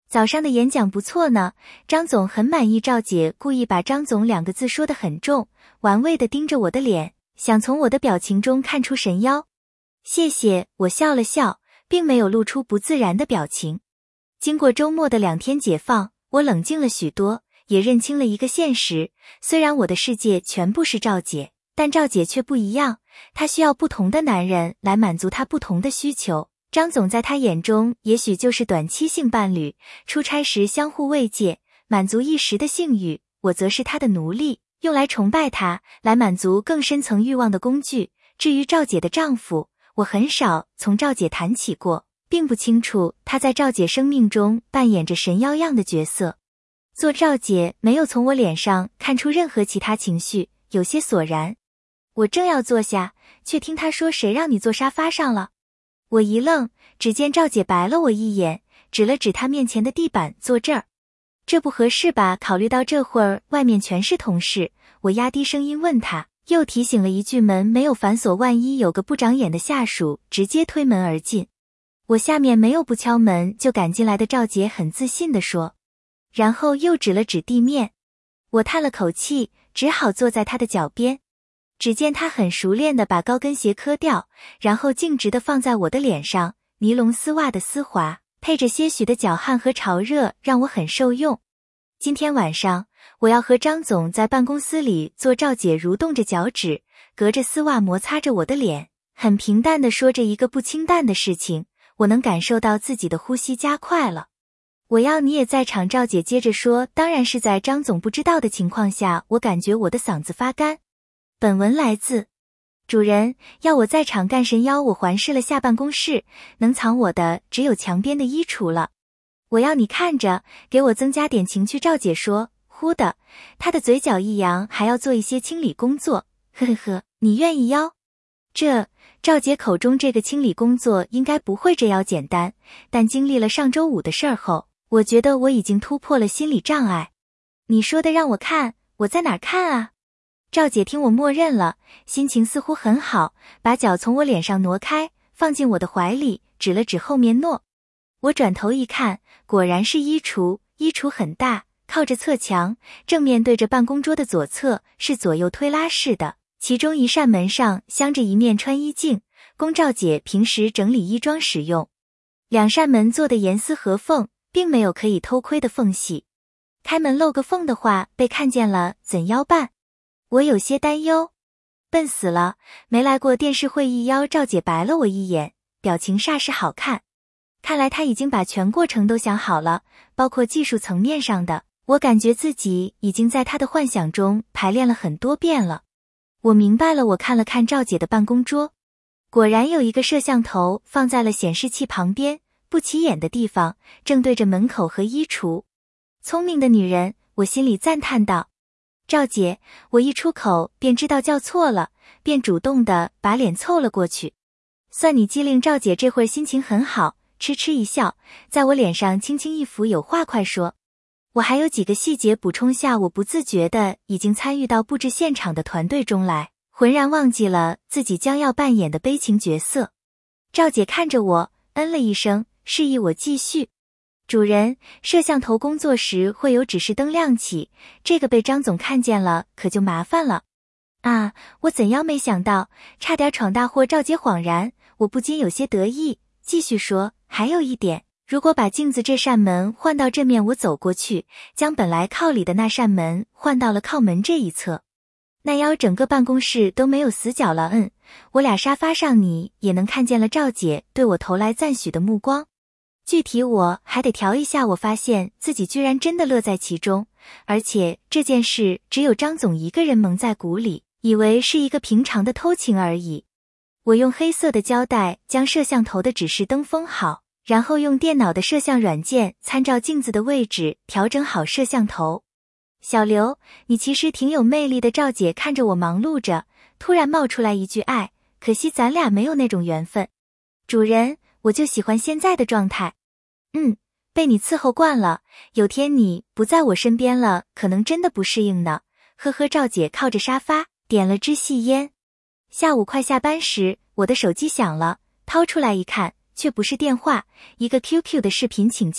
早上的演讲不错呢，张总很满意。赵姐故意把张总两个字说得很重，玩味地盯着我的脸，想从我的表情中看出神妖。谢谢，我笑了笑，并没有露出不自然的表情。经过周末的两天解放，我冷静了许多，也认清了一个现实，虽然我的世界全部是赵姐，但赵姐却不一样，她需要不同的男人来满足她不同的需求。张总在她眼中也许就是短期性伴侣，出差时相互慰藉，满足一时的性欲，我则是他的奴隶，用来崇拜他，来满足更深层欲望的工具。至于赵姐的丈夫，我很少从赵姐谈起过，并不清楚他在赵姐生命中扮演着神妖样的角色。做赵姐没有从我脸上看出任何其他情绪，有些索然。我正要坐下，却听他说：“谁让你坐沙发上了？”我一愣，只见赵姐白了我一眼，指了指她面前的地板，坐这儿。这不合适吧？考虑到这会儿外面全是同事，我压低声音问她，又提醒了一句门没有反锁，万一有个不长眼的下属直接推门而进。我下面没有不敲门就赶进来的，赵姐很自信地说，然后又指了指地面。我叹了口气，只好坐在她的脚边。只见他很熟练地把高跟鞋磕掉，然后径直地放在我的脸上，尼龙丝袜的丝滑，配着些许的脚汗和潮热，让我很受用。今天晚上，我要和张总在办公室里做。赵姐蠕动着脚趾，隔着丝袜摩擦着我的脸，很平淡地说着一个不清淡的事情，我能感受到自己的呼吸加快了。我要你也在场。赵姐接着说，当然是在张总不知道的情况下。我感觉我的嗓子发干。本文来自主人，要我在场干神妖。我环视了下办公室，能藏我的只有墙边的衣橱了。我要你看着，给我增加点情趣。赵姐说，忽的，她的嘴角一扬，还要做一些清理工作。呵呵呵，你愿意邀？这，赵姐口中这个清理工作应该不会这样简单，但经历了上周五的事儿后，我觉得我已经突破了心理障碍。你说的让我看，我在哪儿看啊？赵姐听我默认了，心情似乎很好，把脚从我脸上挪开，放进我的怀里，指了指后面诺。我转头一看，果然是衣橱，衣橱很大，靠着侧墙，正面对着办公桌的左侧，是左右推拉式的，其中一扇门上镶着一面穿衣镜，供赵姐平时整理衣装使用。两扇门做的严丝合缝，并没有可以偷窥的缝隙。开门漏个缝的话，被看见了怎要办？我有些担忧。笨死了，没来过电视会议邀。赵姐白了我一眼，表情煞是好看。看来她已经把全过程都想好了，包括技术层面上的。我感觉自己已经在她的幻想中排练了很多遍了。我明白了，我看了看赵姐的办公桌，果然有一个摄像头放在了显示器旁边，不起眼的地方，正对着门口和衣橱。聪明的女人，我心里赞叹道。赵姐，我一出口便知道叫错了，便主动地把脸凑了过去。算你机灵。赵姐这会儿心情很好，痴痴一笑，在我脸上轻轻一抚，有话快说。我还有几个细节补充下，我不自觉地已经参与到布置现场的团队中来，浑然忘记了自己将要扮演的悲情角色。赵姐看着我，嗯了一声，示意我继续。主人，摄像头工作时会有指示灯亮起，这个被张总看见了，可就麻烦了。啊，我怎样没想到，差点闯大祸。赵姐恍然，我不禁有些得意，继续说，还有一点，如果把镜子这扇门换到这面，我走过去，将本来靠里的那扇门换到了靠门这一侧，那要整个办公室都没有死角了。嗯，我俩沙发上你也能看见了。赵姐对我投来赞许的目光。具体我还得调一下。我发现自己居然真的乐在其中，而且这件事只有张总一个人蒙在鼓里，以为是一个平常的偷情而已。我用黑色的胶带将摄像头的指示灯封好，然后用电脑的摄像软件参照镜子的位置调整好摄像头。小刘，你其实挺有魅力的。赵姐看着我忙碌着，突然冒出来一句，哎，可惜咱俩没有那种缘分。主人，我就喜欢现在的状态。嗯，被你伺候惯了，有天你不在我身边了，可能真的不适应呢。呵呵。赵姐靠着沙发，点了支细烟。下午快下班时，我的手机响了，掏出来一看，却不是电话，一个 Q Q 的视频请求。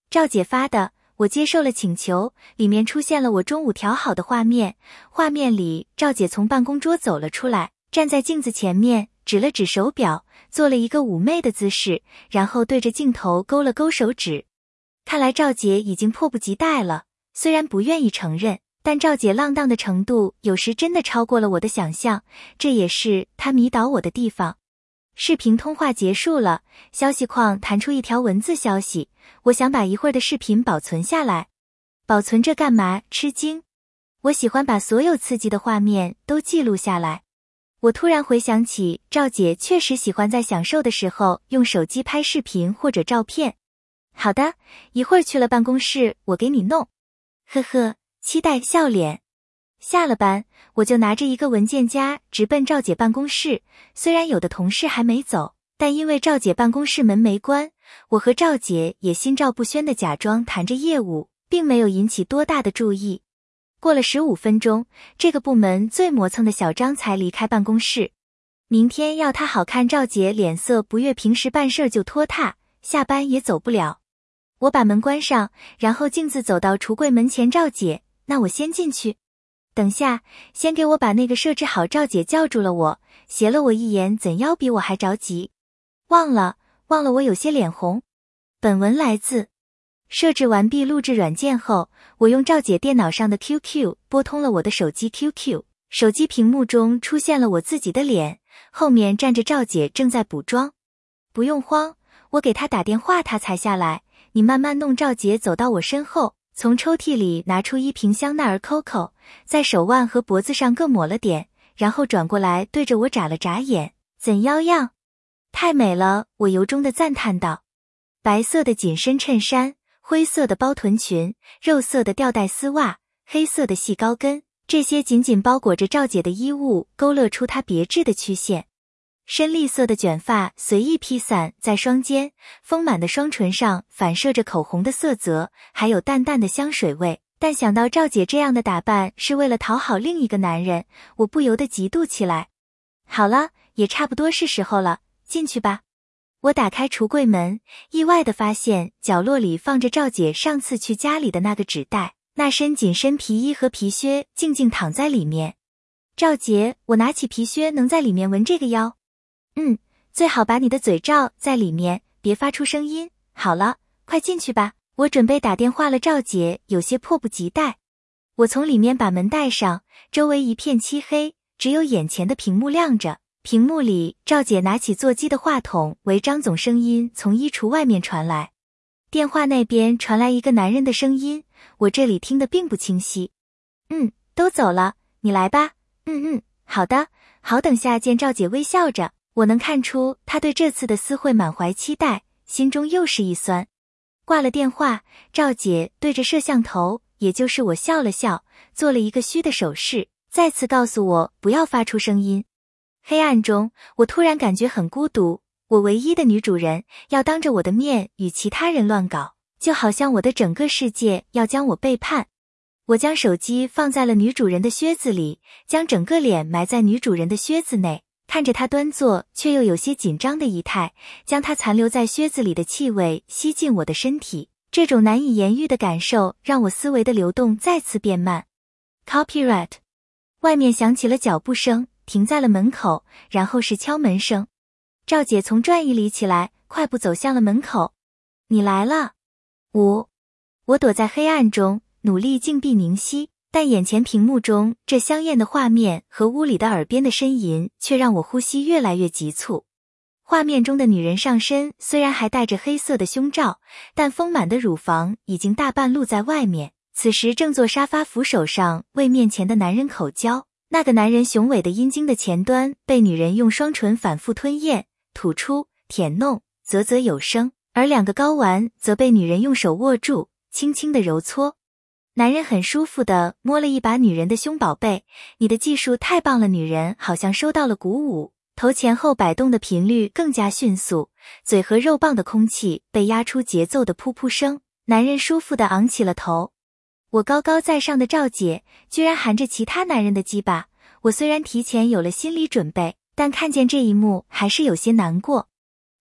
赵姐发的，我接受了请求，里面出现了我中午调好的画面。画面里，赵姐从办公桌走了出来，站在镜子前面，指了指手表，做了一个妩媚的姿势，然后对着镜头勾了勾手指。看来赵姐已经迫不及待了，虽然不愿意承认，但赵姐浪荡的程度有时真的超过了我的想象，这也是她迷倒我的地方。视频通话结束了，消息框弹出一条文字消息，我想把一会儿的视频保存下来。保存这干嘛？吃惊。我喜欢把所有刺激的画面都记录下来。我突然回想起，赵姐确实喜欢在享受的时候用手机拍视频或者照片。好的，一会儿去了办公室，我给你弄。呵呵，期待笑脸。下了班，我就拿着一个文件夹直奔赵姐办公室。虽然有的同事还没走，但因为赵姐办公室门没关，我和赵姐也心照不宣地假装谈着业务，并没有引起多大的注意。过了十五分钟，这个部门最磨蹭的小张才离开办公室。明天要他好看，赵姐脸色不悦，平时办事就拖沓，下班也走不了。我把门关上，然后径自走到橱柜门前。赵姐，那我先进去。等下，先给我把那个设置好。赵姐叫住了我，斜了我一眼，怎妖比我还着急？忘了，忘了，我有些脸红。本文来自设置完毕录制软件后，我用赵姐电脑上的 Q Q 拨通了我的手机 Q Q， 手机屏幕中出现了我自己的脸，后面站着赵姐正在补妆。不用慌，我给她打电话她才下来，你慢慢弄。赵姐走到我身后，从抽屉里拿出一瓶香奈儿 Coco， 在手腕和脖子上各抹了点，然后转过来对着我眨了眨眼。怎妖样？太美了，我由衷的赞叹道。白色的紧身衬衫，灰色的包臀裙，肉色的吊带丝袜，黑色的细高跟，这些紧紧包裹着赵姐的衣物勾勒出她别致的曲线。深栗色的卷发随意披散在双肩，丰满的双唇上反射着口红的色泽，还有淡淡的香水味。但想到赵姐这样的打扮是为了讨好另一个男人，我不由得嫉妒起来。好了，也差不多是时候了，进去吧。我打开橱柜门，意外地发现角落里放着赵姐上次去家里的那个纸袋，那身紧身皮衣和皮靴静静躺在里面。赵姐，我拿起皮靴能在里面闻这个腰？嗯，最好把你的嘴罩在里面，别发出声音。好了，快进去吧。我准备打电话了。赵姐有些迫不及待。我从里面把门带上，周围一片漆黑，只有眼前的屏幕亮着。屏幕里，赵姐拿起座机的话筒，为张总声音从衣橱外面传来。电话那边传来一个男人的声音，我这里听得并不清晰。嗯，都走了，你来吧。嗯嗯，好的，好，等下见。赵姐微笑着，我能看出她对这次的私会满怀期待，心中又是一酸。挂了电话，赵姐对着摄像头，也就是我笑了笑，做了一个虚的手势，再次告诉我不要发出声音。黑暗中，我突然感觉很孤独，我唯一的女主人要当着我的面与其他人乱搞，就好像我的整个世界要将我背叛。我将手机放在了女主人的靴子里，将整个脸埋在女主人的靴子内，看着她端坐却又有些紧张的仪态，将她残留在靴子里的气味吸进我的身体。这种难以言喻的感受让我思维的流动再次变慢。Copyright。外面响起了脚步声，停在了门口，然后是敲门声。赵姐从转椅里起来，快步走向了门口。你来了。五。我躲在黑暗中，努力静闭凝息，但眼前屏幕中这香艳的画面和屋里的耳边的呻吟，却让我呼吸越来越急促。画面中的女人上身虽然还戴着黑色的胸罩，但丰满的乳房已经大半露在外面。此时正坐沙发扶手上为面前的男人口交，那个男人雄伟的阴茎的前端被女人用双唇反复吞咽、吐出、舔弄，啧啧有声，而两个睾丸则被女人用手握住，轻轻地揉搓。男人很舒服地摸了一把女人的胸，宝贝，你的技术太棒了。女人好像收到了鼓舞，头前后摆动的频率更加迅速，嘴和肉棒的空气被压出节奏的噗噗声，男人舒服地昂起了头。我高高在上的赵姐居然含着其他男人的鸡巴，我虽然提前有了心理准备，但看见这一幕还是有些难过。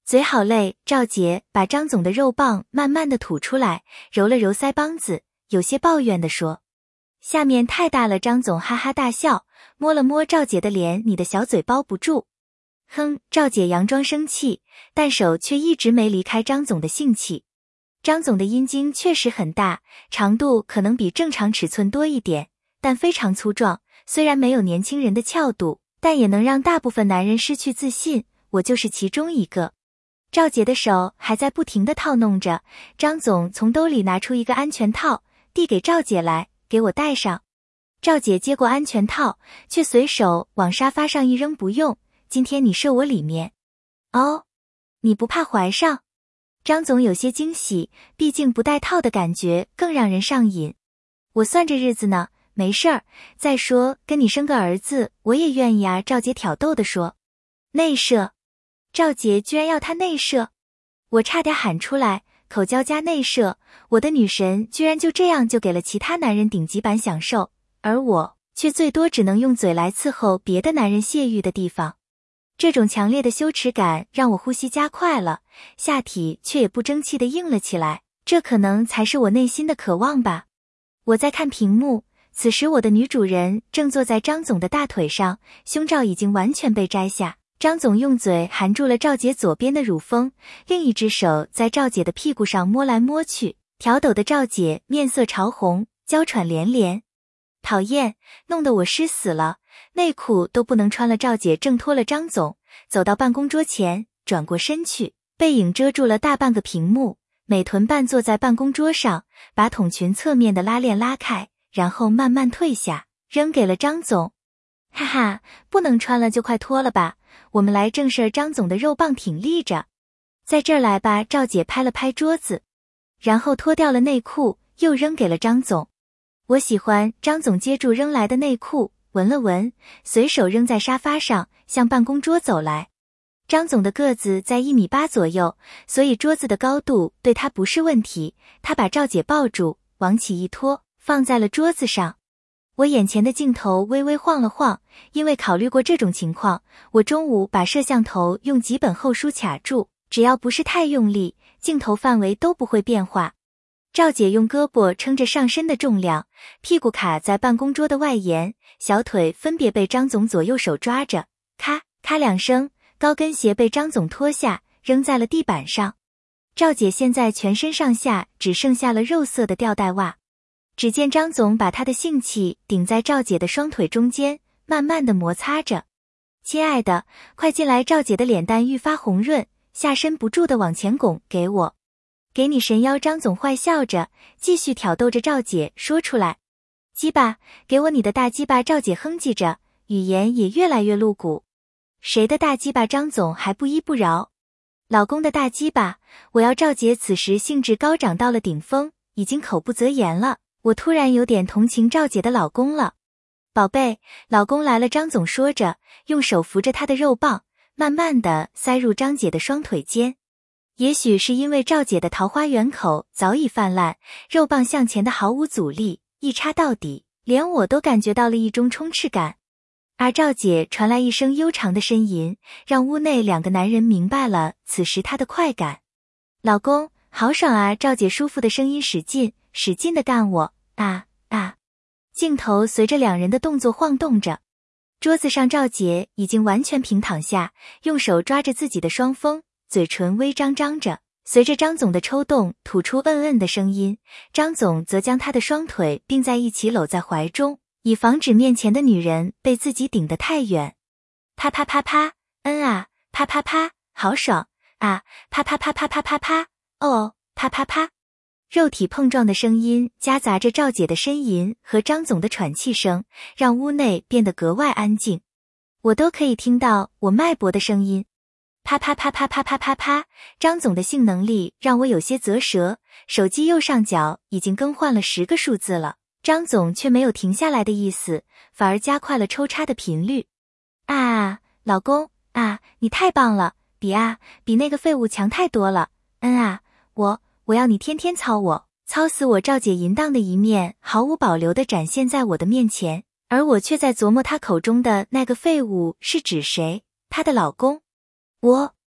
嘴好累，赵姐把张总的肉棒慢慢的吐出来，揉了揉腮帮子，有些抱怨地说。下面太大了，张总哈哈大笑，摸了摸赵姐的脸，你的小嘴包不住。哼，赵姐佯装生气，但手却一直没离开张总的性器。张总的阴茎确实很大，长度可能比正常尺寸多一点，但非常粗壮，虽然没有年轻人的翘度，但也能让大部分男人失去自信，我就是其中一个。赵姐的手还在不停地套弄着，张总从兜里拿出一个安全套，递给赵姐来，给我戴上。赵姐接过安全套，却随手往沙发上一扔，不用，今天你射我里面。哦，你不怕怀上？张总有些惊喜，毕竟不戴套的感觉更让人上瘾。我算着日子呢，没事儿，再说跟你生个儿子我也愿意啊。赵姐挑逗地说。内射？赵姐居然要他内射？我差点喊出来，口交加内射，我的女神居然就这样就给了其他男人顶级版享受，而我却最多只能用嘴来伺候别的男人泄欲的地方。这种强烈的羞耻感让我呼吸加快了，下体却也不争气地硬了起来，这可能才是我内心的渴望吧。我在看屏幕，此时我的女主人正坐在张总的大腿上，胸罩已经完全被摘下。张总用嘴含住了赵姐左边的乳峰，另一只手在赵姐的屁股上摸来摸去，挑逗的赵姐面色潮红，娇喘连连。讨厌，弄得我湿死了，内裤都不能穿了。赵姐挣脱了张总，走到办公桌前，转过身去，背影遮住了大半个屏幕，美臀半坐在办公桌上，把筒裙侧面的拉链拉开，然后慢慢退下，扔给了张总。哈哈，不能穿了就快脱了吧，我们来正事儿。张总的肉棒挺立着，在这儿来吧。赵姐拍了拍桌子，然后脱掉了内裤，又扔给了张总。我喜欢张总接住扔来的内裤，闻了闻，随手扔在沙发上，向办公桌走来。张总的个子在一米八左右，所以桌子的高度对他不是问题。他把赵姐抱住，往起一拖，放在了桌子上。我眼前的镜头微微晃了晃，因为考虑过这种情况，我中午把摄像头用几本厚书卡住，只要不是太用力，镜头范围都不会变化。赵姐用胳膊撑着上身的重量，屁股卡在办公桌的外沿，小腿分别被张总左右手抓着，咔咔两声，高跟鞋被张总脱下，扔在了地板上。赵姐现在全身上下只剩下了肉色的吊带袜。只见张总把他的性器顶在赵姐的双腿中间，慢慢的摩擦着。亲爱的，快进来。赵姐的脸蛋愈发红润，下身不住的往前拱，给我，给你神腰。张总坏笑着，继续挑逗着赵姐，说出来。鸡巴，给我你的大鸡巴。赵姐哼唧着，语言也越来越露骨。谁的大鸡巴？张总还不依不饶。老公的大鸡巴，我要。赵姐此时兴致高涨到了顶峰，已经口不择言了。我突然有点同情赵姐的老公了。宝贝，老公来了。张总说着，用手扶着她的肉棒，慢慢地塞入张姐的双腿间。也许是因为赵姐的桃花源口早已泛滥，肉棒向前的毫无阻力，一插到底，连我都感觉到了一种充斥感。而赵姐传来一声悠长的呻吟，让屋内两个男人明白了此时她的快感。老公，好爽啊！赵姐舒服的声音使劲使劲地干我，啊啊！镜头随着两人的动作晃动着。桌子上赵姐已经完全平躺下，用手抓着自己的双峰，嘴唇微张张着，随着张总的抽动吐出嗯嗯的声音。张总则将他的双腿并在一起搂在怀中，以防止面前的女人被自己顶得太远。啪啪啪啪，嗯啊，啪啪啪，好爽啊，啪啪啪啪啪啪啪，哦，啪啪啪。肉体碰撞的声音夹杂着赵姐的呻吟和张总的喘气声，让屋内变得格外安静。我都可以听到我脉搏的声音。啪啪啪啪啪啪啪啪，张总的性能力让我有些啧舌，手机右上角已经更换了十个数字了，张总却没有停下来的意思，反而加快了抽插的频率。啊，老公啊，你太棒了，比啊比那个废物强太多了。嗯啊，我我要你天天操我，操死我。赵姐淫荡的一面毫无保留地展现在我的面前，而我却在琢磨她口中的那个废物是指谁，她的老公。我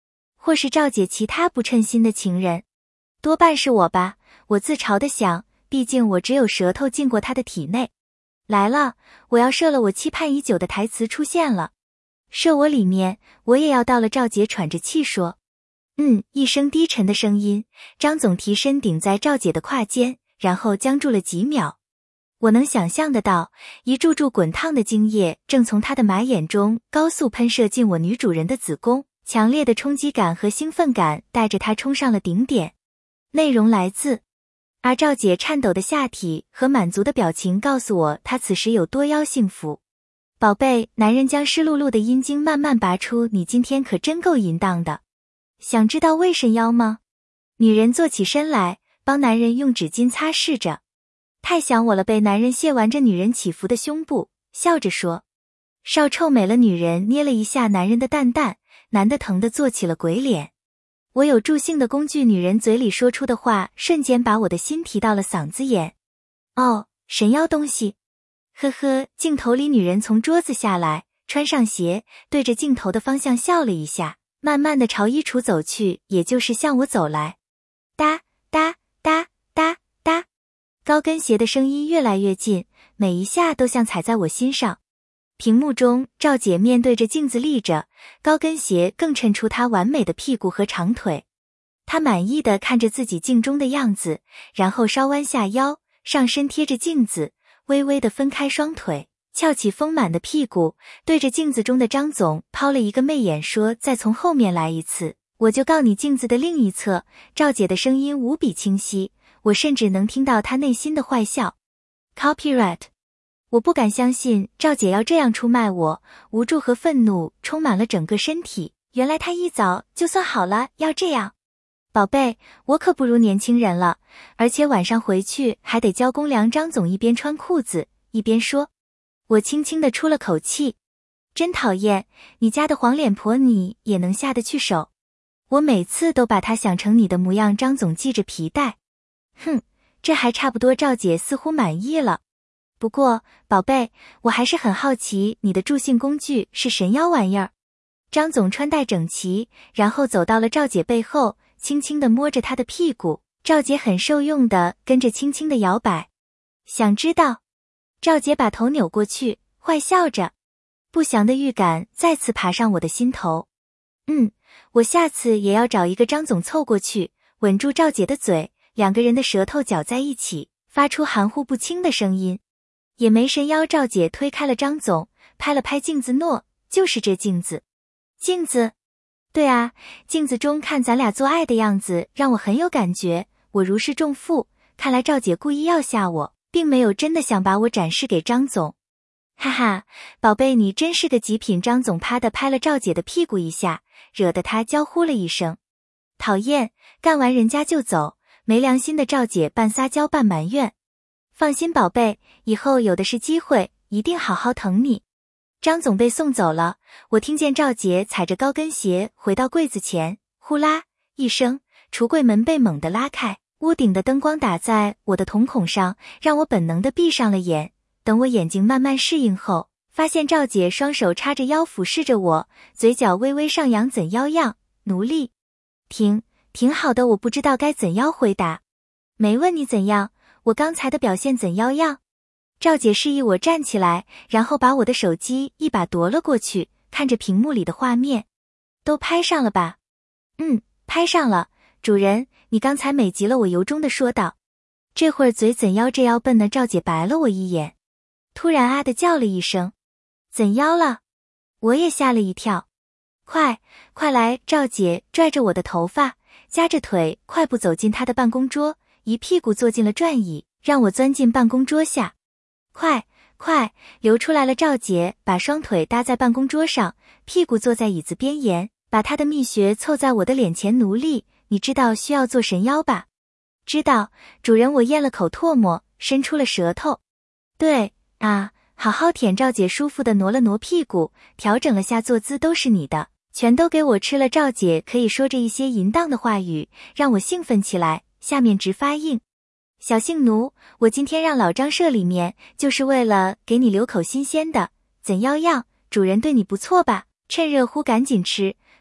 或是赵姐其他不称心的情人？多半是我吧，我自嘲地想，毕竟我只有舌头进过他的体内。来了，我要射了，我期盼已久的台词出现了。射我里面，我也要到了。赵姐喘着气说。嗯，一声低沉的声音，张总提身顶在赵姐的胯间，然后僵住了几秒。我能想象得到，一柱柱滚烫的精液正从他的马眼中高速喷射进我女主人的子宫，强烈的冲击感和兴奋感带着她冲上了顶点。内容来自，而赵姐颤抖的下体和满足的表情告诉我她此时有多妖幸福。宝贝，男人将湿漉漉的阴茎慢慢拔出，你今天可真够淫荡的。想知道为甚妖吗？女人坐起身来，帮男人用纸巾擦拭着。太想我了，被男人亵玩着女人起伏的胸部，笑着说。少臭美了，女人捏了一下男人的蛋蛋，男的疼得做起了鬼脸。我有助兴的工具，女人嘴里说出的话瞬间把我的心提到了嗓子眼。哦，神妖东西。呵呵，镜头里女人从桌子下来，穿上鞋，对着镜头的方向笑了一下，慢慢的朝衣橱走去，也就是向我走来。哒哒哒哒哒，高跟鞋的声音越来越近，每一下都像踩在我心上。屏幕中，赵姐面对着镜子立着，高跟鞋更衬出她完美的屁股和长腿。她满意的看着自己镜中的样子，然后稍弯下腰，上身贴着镜子，微微的分开双腿，翘起丰满的屁股，对着镜子中的张总抛了一个媚眼，说再从后面来一次，我就告你。镜子的另一侧，赵姐的声音无比清晰，我甚至能听到她内心的坏笑。Copyright。我不敢相信赵姐要这样出卖我，无助和愤怒充满了整个身体。原来她一早就算好了要这样。宝贝，我可不如年轻人了，而且晚上回去还得交公粮。张总一边穿裤子一边说。我轻轻地出了口气。真讨厌，你家的黄脸婆你也能下得去手？我每次都把她想成你的模样。张总系着皮带。哼，这还差不多。赵姐似乎满意了。不过，宝贝，我还是很好奇，你的助兴工具是神妖玩意儿？张总穿戴整齐，然后走到了赵姐背后，轻轻地摸着她的屁股。赵姐很受用的跟着轻轻地摇摆。想知道？赵姐把头扭过去，坏笑着。不祥的预感再次爬上我的心头。嗯，我下次也要找一个张总凑过去，吻住赵姐的嘴，两个人的舌头搅在一起，发出含糊不清的声音。也没神妖。赵姐推开了张总，拍了拍镜子，诺，就是这镜子。镜子？对啊，镜子中看咱俩做爱的样子让我很有感觉。我如释重负，看来赵姐故意要吓我，并没有真的想把我展示给张总。哈哈，宝贝，你真是个极品。张总啪地拍了赵姐的屁股一下，惹得她娇呼了一声。讨厌，干完人家就走，没良心的赵姐半撒娇半埋怨。放心宝贝，以后有的是机会，一定好好疼你。张总被送走了，我听见赵姐踩着高跟鞋回到柜子前，呼啦一声，橱柜门被猛地拉开，屋顶的灯光打在我的瞳孔上，让我本能地闭上了眼。等我眼睛慢慢适应后，发现赵姐双手叉着腰俯视着我，嘴角微微上扬。怎妖样？奴隶？挺挺好的，我不知道该怎样回答。没问你怎样，我刚才的表现怎妖样？赵姐示意我站起来，然后把我的手机一把夺了过去，看着屏幕里的画面。都拍上了吧？嗯，拍上了，主人，你刚才美极了，我由衷地说道。这会儿嘴怎妖这妖笨呢？赵姐白了我一眼，突然啊的叫了一声。怎妖了？我也吓了一跳。快快来！赵姐拽着我的头发，夹着腿快步走进她的办公桌，一屁股坐进了转椅，让我钻进办公桌下。快快流出来了！赵姐把双腿搭在办公桌上，屁股坐在椅子边沿，把她的蜜穴凑在我的脸前。奴隶，你知道需要做神妖吧？知道，主人。我咽了口唾沫，伸出了舌头。对啊，好好舔。赵姐舒服地挪了挪屁股，调整了下坐姿。都是你的，全都给我吃了。赵姐可以说着一些淫荡的话语，让我兴奋起来，下面直发硬。小性奴，我今天让老张射里面，就是为了给你留口新鲜的。怎妖样？主人对你不错吧？趁热乎赶紧吃，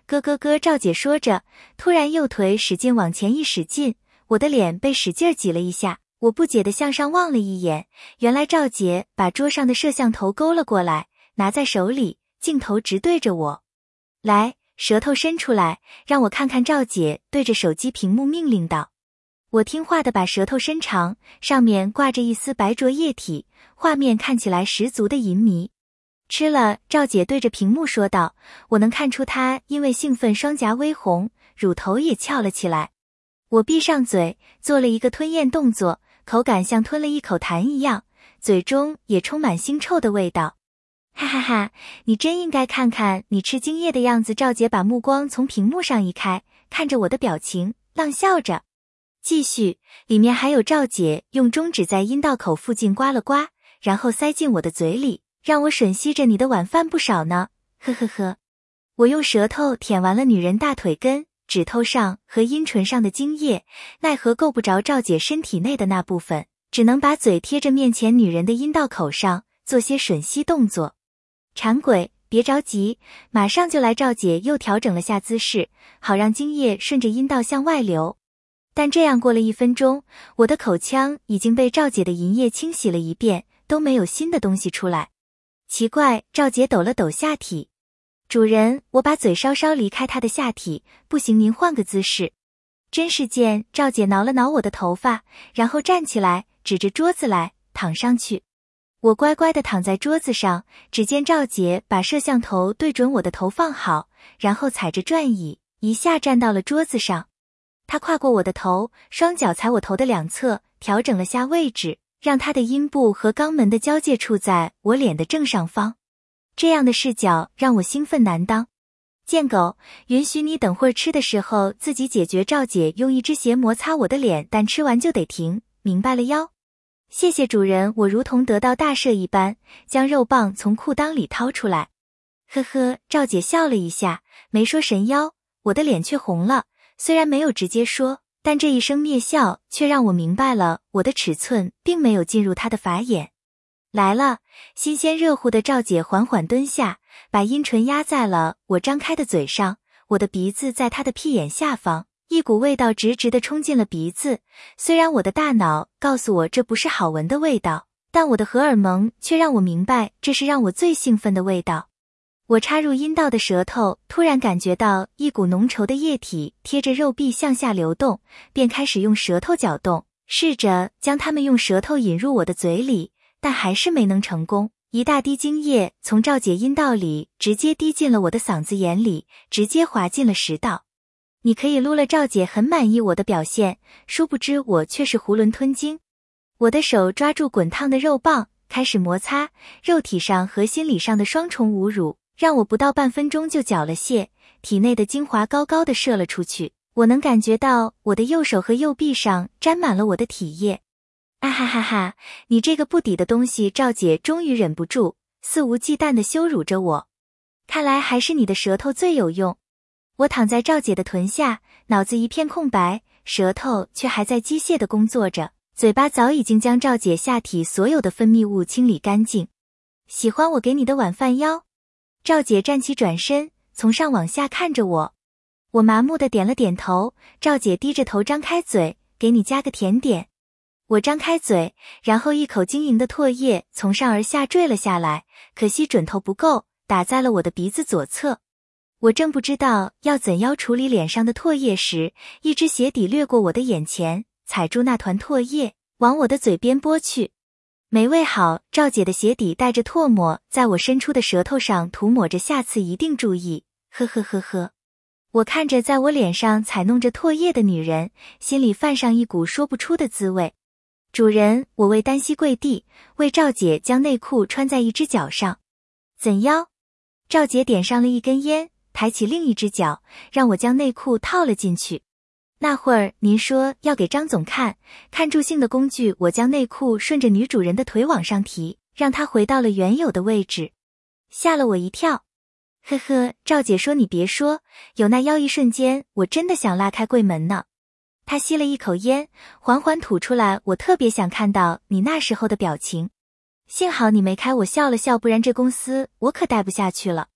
咯咯咯，赵姐说着，突然右腿使劲往前一使劲，我的脸被使劲挤了一下。我不解地向上望了一眼，原来赵姐把桌上的摄像头勾了过来，拿在手里，镜头直对着我。来，舌头伸出来，让我看看。赵姐对着手机屏幕命令道。我听话地把舌头伸长，上面挂着一丝白浊液体，画面看起来十足的淫迷。吃了，赵姐对着屏幕说道。我能看出她因为兴奋双颊微红，乳头也翘了起来。我闭上嘴，做了一个吞咽动作，口感像吞了一口痰一样，嘴中也充满腥臭的味道。哈哈哈，你真应该看看你吃精液的样子。赵姐把目光从屏幕上移开，看着我的表情，浪笑着。继续，里面还有。赵姐用中指在阴道口附近刮了刮，然后塞进我的嘴里，让我吮吸着。你的晚饭不少呢，呵呵呵。我用舌头舔完了女人大腿根、指头上和阴唇上的精液，奈何够不着赵姐身体内的那部分，只能把嘴贴着面前女人的阴道口上，做些吮吸动作。馋鬼，别着急，马上就来。赵姐又调整了下姿势，好让精液顺着阴道向外流。但这样过了一分钟，我的口腔已经被赵姐的淫液清洗了一遍，都没有新的东西出来。奇怪，赵姐抖了抖下体。主人，我把嘴稍稍离开她的下体，不行，您换个姿势。真是贱。赵姐挠了挠我的头发，然后站起来，指着桌子来，躺上去。我乖乖地躺在桌子上，只见赵姐把摄像头对准我的头放好，然后踩着转椅，一下站到了桌子上。她跨过我的头，双脚踩我头的两侧，调整了下位置，让她的阴部和肛门的交界处在我脸的正上方。这样的视角让我兴奋难当。贱狗，允许你等会儿吃的时候自己解决。赵姐用一只鞋摩擦我的脸，但吃完就得停，明白了哟？谢谢主人。我如同得到大赦一般，将肉棒从裤裆里掏出来。呵呵，赵姐笑了一下，没说神妖，我的脸却红了。虽然没有直接说，但这一声蔑笑却让我明白了我的尺寸并没有进入她的法眼。来了，新鲜热乎的。赵姐缓缓蹲下，把阴唇压在了我张开的嘴上，我的鼻子在她的屁眼下方，一股味道直直地冲进了鼻子。虽然我的大脑告诉我这不是好闻的味道，但我的荷尔蒙却让我明白这是让我最兴奋的味道。我插入阴道的舌头突然感觉到一股浓稠的液体贴着肉壁向下流动，便开始用舌头搅动，试着将它们用舌头引入我的嘴里，但还是没能成功。一大滴精液从赵姐阴道里直接滴进了我的嗓子眼里，直接滑进了食道。你可以撸了。赵姐很满意我的表现，殊不知我却是囫囵吞金。我的手抓住滚烫的肉棒，开始摩擦，肉体上和心理上的双重侮辱，让我不到半分钟就缴了械，体内的精华高高的射了出去。我能感觉到我的右手和右臂上沾满了我的体液。啊哈哈哈，你这个不抵的东西。赵姐终于忍不住，肆无忌惮地羞辱着我。看来还是你的舌头最有用。我躺在赵姐的臀下，脑子一片空白，舌头却还在机械地工作着，嘴巴早已经将赵姐下体所有的分泌物清理干净。喜欢我给你的晚饭哟？赵姐站起转身，从上往下看着我。我麻木地点了点头。赵姐低着头张开嘴，给你加个甜点。我张开嘴，然后一口晶莹的唾液从上而下坠了下来，可惜准头不够，打在了我的鼻子左侧。我正不知道要怎样处理脸上的唾液时，一只鞋底掠过我的眼前，踩住那团唾液，往我的嘴边拨去。没喂好，赵姐的鞋底带着唾沫在我伸出的舌头上涂抹着，下次一定注意。呵呵呵呵。我看着在我脸上踩弄着唾液的女人，心里泛上一股说不出的滋味。主人，我为单膝跪地，为赵姐将内裤穿在一只脚上。怎样？赵姐点上了一根烟，抬起另一只脚，让我将内裤套了进去。那会儿您说要给张总看，看助兴的工具，我将内裤顺着女主人的腿往上提，让她回到了原有的位置，吓了我一跳。呵呵，赵姐说你别说，有那腰一瞬间，我真的想拉开柜门呢。她吸了一口烟，缓缓吐出来，我特别想看到你那时候的表情。幸好你没开，我笑了笑，不然这公司我可待不下去了。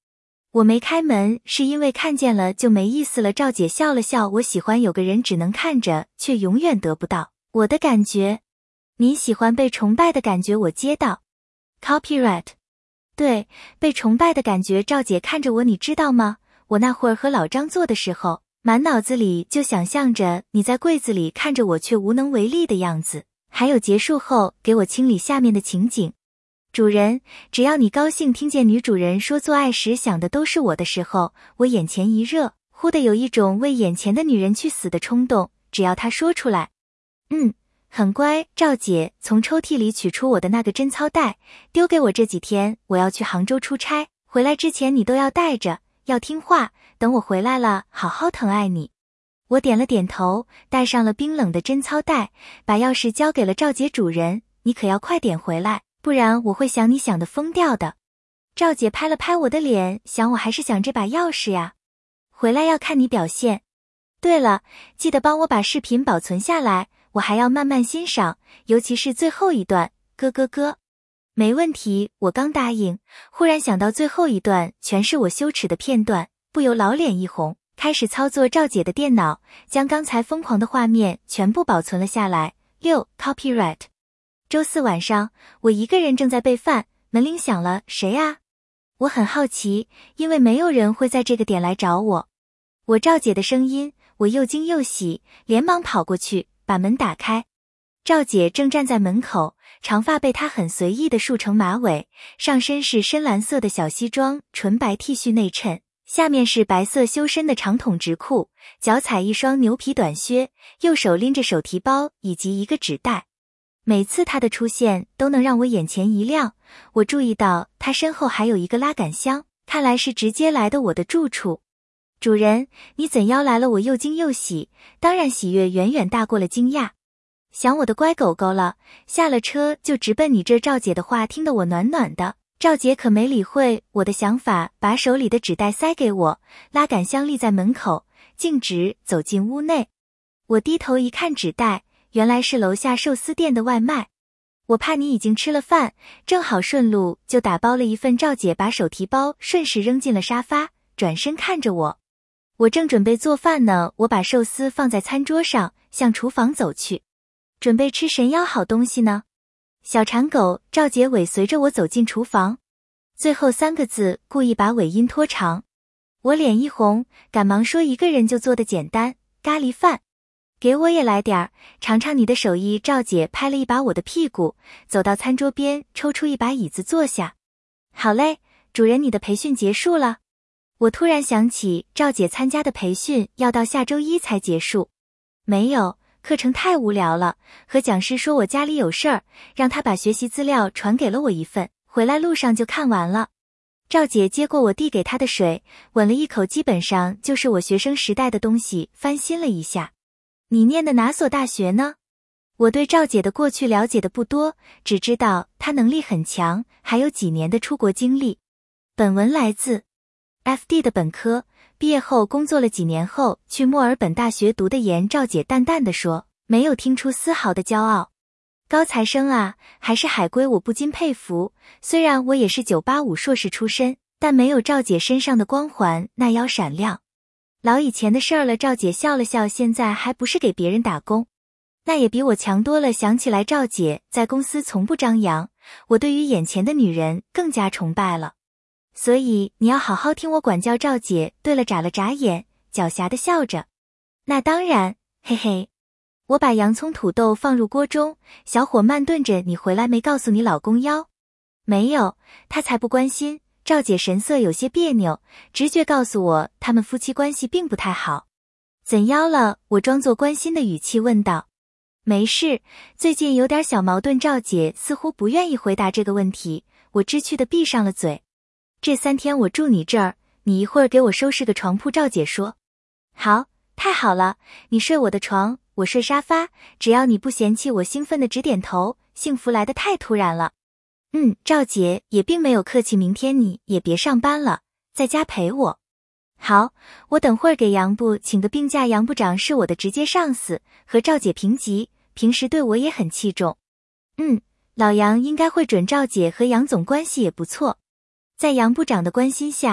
我没开门，是因为看见了就没意思了。赵姐笑了笑，我喜欢有个人只能看着，却永远得不到我的感觉。您喜欢被崇拜的感觉，我接到。Copyright。对，被崇拜的感觉。赵姐看着我，你知道吗？我那会儿和老张做的时候，满脑子里就想象着你在柜子里看着我却无能为力的样子，还有结束后给我清理下面的情景。主人，只要你高兴听见女主人说做爱时想的都是我的时候，我眼前一热，忽的有一种为眼前的女人去死的冲动，只要她说出来。嗯，很乖。赵姐从抽屉里取出我的那个贞操带，丢给我。这几天我要去杭州出差，回来之前你都要带着，要听话，等我回来了好好疼爱你。我点了点头，戴上了冰冷的贞操带，把钥匙交给了赵姐。主人，你可要快点回来，不然我会想你想得疯掉的。赵姐拍了拍我的脸，想我还是想这把钥匙呀。回来要看你表现。对了，记得帮我把视频保存下来，我还要慢慢欣赏，尤其是最后一段，咯咯咯。没问题，我刚答应，忽然想到最后一段全是我羞耻的片段，不由老脸一红，开始操作赵姐的电脑，将刚才疯狂的画面全部保存了下来。六 Copyright。周四晚上，我一个人正在备饭，门铃响了，谁啊？我很好奇，因为没有人会在这个点来找我。我赵姐的声音，我又惊又喜，连忙跑过去，把门打开。赵姐正站在门口，长发被她很随意地束成马尾，上身是深蓝色的小西装，纯白 T 恤内衬，下面是白色修身的长筒直裤，脚踩一双牛皮短靴，右手拎着手提包以及一个纸袋。每次她的出现都能让我眼前一亮，我注意到她身后还有一个拉杆箱，看来是直接来的我的住处。主人，你怎邀来了？我又惊又喜，当然喜悦远远大过了惊讶。想我的乖狗狗了，下了车就直奔你这。赵姐的话听得我暖暖的。赵姐可没理会我的想法，把手里的纸袋塞给我，拉杆箱立在门口，径直走进屋内。我低头一看纸袋，原来是楼下寿司店的外卖。我怕你已经吃了饭，正好顺路就打包了一份。赵姐把手提包顺势扔进了沙发，转身看着我。我正准备做饭呢，我把寿司放在餐桌上，向厨房走去。准备吃神妖好东西呢。小馋狗。赵姐尾随着我走进厨房，最后三个字故意把尾音拖长。我脸一红，赶忙说一个人就做的简单，咖喱饭。给我也来点儿，尝尝你的手艺。赵姐拍了一把我的屁股，走到餐桌边，抽出一把椅子坐下。好嘞，主人，你的培训结束了。我突然想起赵姐参加的培训要到下周一才结束。没有，课程太无聊了，和讲师说我家里有事儿，让他把学习资料传给了我一份，回来路上就看完了。赵姐接过我递给她的水，吻了一口，基本上就是我学生时代的东西，翻新了一下。你念的哪所大学呢？我对赵姐的过去了解的不多，只知道她能力很强，还有几年的出国经历。本文来自F D 的本科，毕业后工作了几年后去墨尔本大学读的研。赵姐淡淡地说，没有听出丝毫的骄傲。高材生啊，还是海归，我不禁佩服。虽然我也是九八五硕士出身，但没有赵姐身上的光环那样闪亮。老以前的事儿了。赵姐笑了笑，现在还不是给别人打工，那也比我强多了。想起来赵姐在公司从不张扬，我对于眼前的女人更加崇拜了。所以你要好好听我管教。赵姐对了眨了眨眼，狡黠的笑着。那当然，嘿嘿。我把洋葱土豆放入锅中，小火慢炖着。你回来没告诉你老公邀？没有，他才不关心。赵姐神色有些别扭，直觉告诉我他们夫妻关系并不太好。怎邀了？我装作关心的语气问道。没事，最近有点小矛盾。赵姐似乎不愿意回答这个问题，我知趣的闭上了嘴。这三天我住你这儿，你一会儿给我收拾个床铺。赵姐说。好，太好了，你睡我的床，我睡沙发，只要你不嫌弃我。兴奋的直点头，幸福来得太突然了。嗯，赵姐也并没有客气，明天你也别上班了，在家陪我。好，我等会儿给杨部请个病假。杨部长是我的直接上司，和赵姐平级，平时对我也很器重。嗯，老杨应该会准。赵姐和杨总关系也不错。在杨部长的关心下，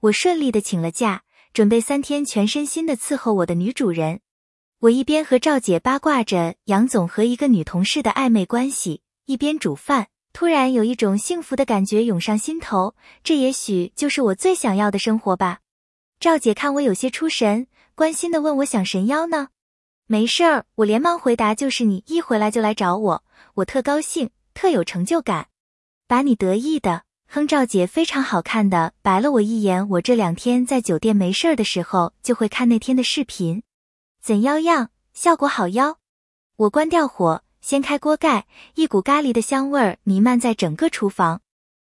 我顺利的请了假，准备三天全身心的伺候我的女主人。我一边和赵姐八卦着杨总和一个女同事的暧昧关系，一边煮饭，突然有一种幸福的感觉涌上心头，这也许就是我最想要的生活吧。赵姐看我有些出神，关心地问我想神妖呢？没事儿，我连忙回答就是你一回来就来找我，我特高兴，特有成就感。把你得意的，哼。赵姐非常好看的白了我一眼，我这两天在酒店没事儿的时候就会看那天的视频。怎妖样？效果好妖？我关掉火，掀开锅盖，一股咖喱的香味儿弥漫在整个厨房。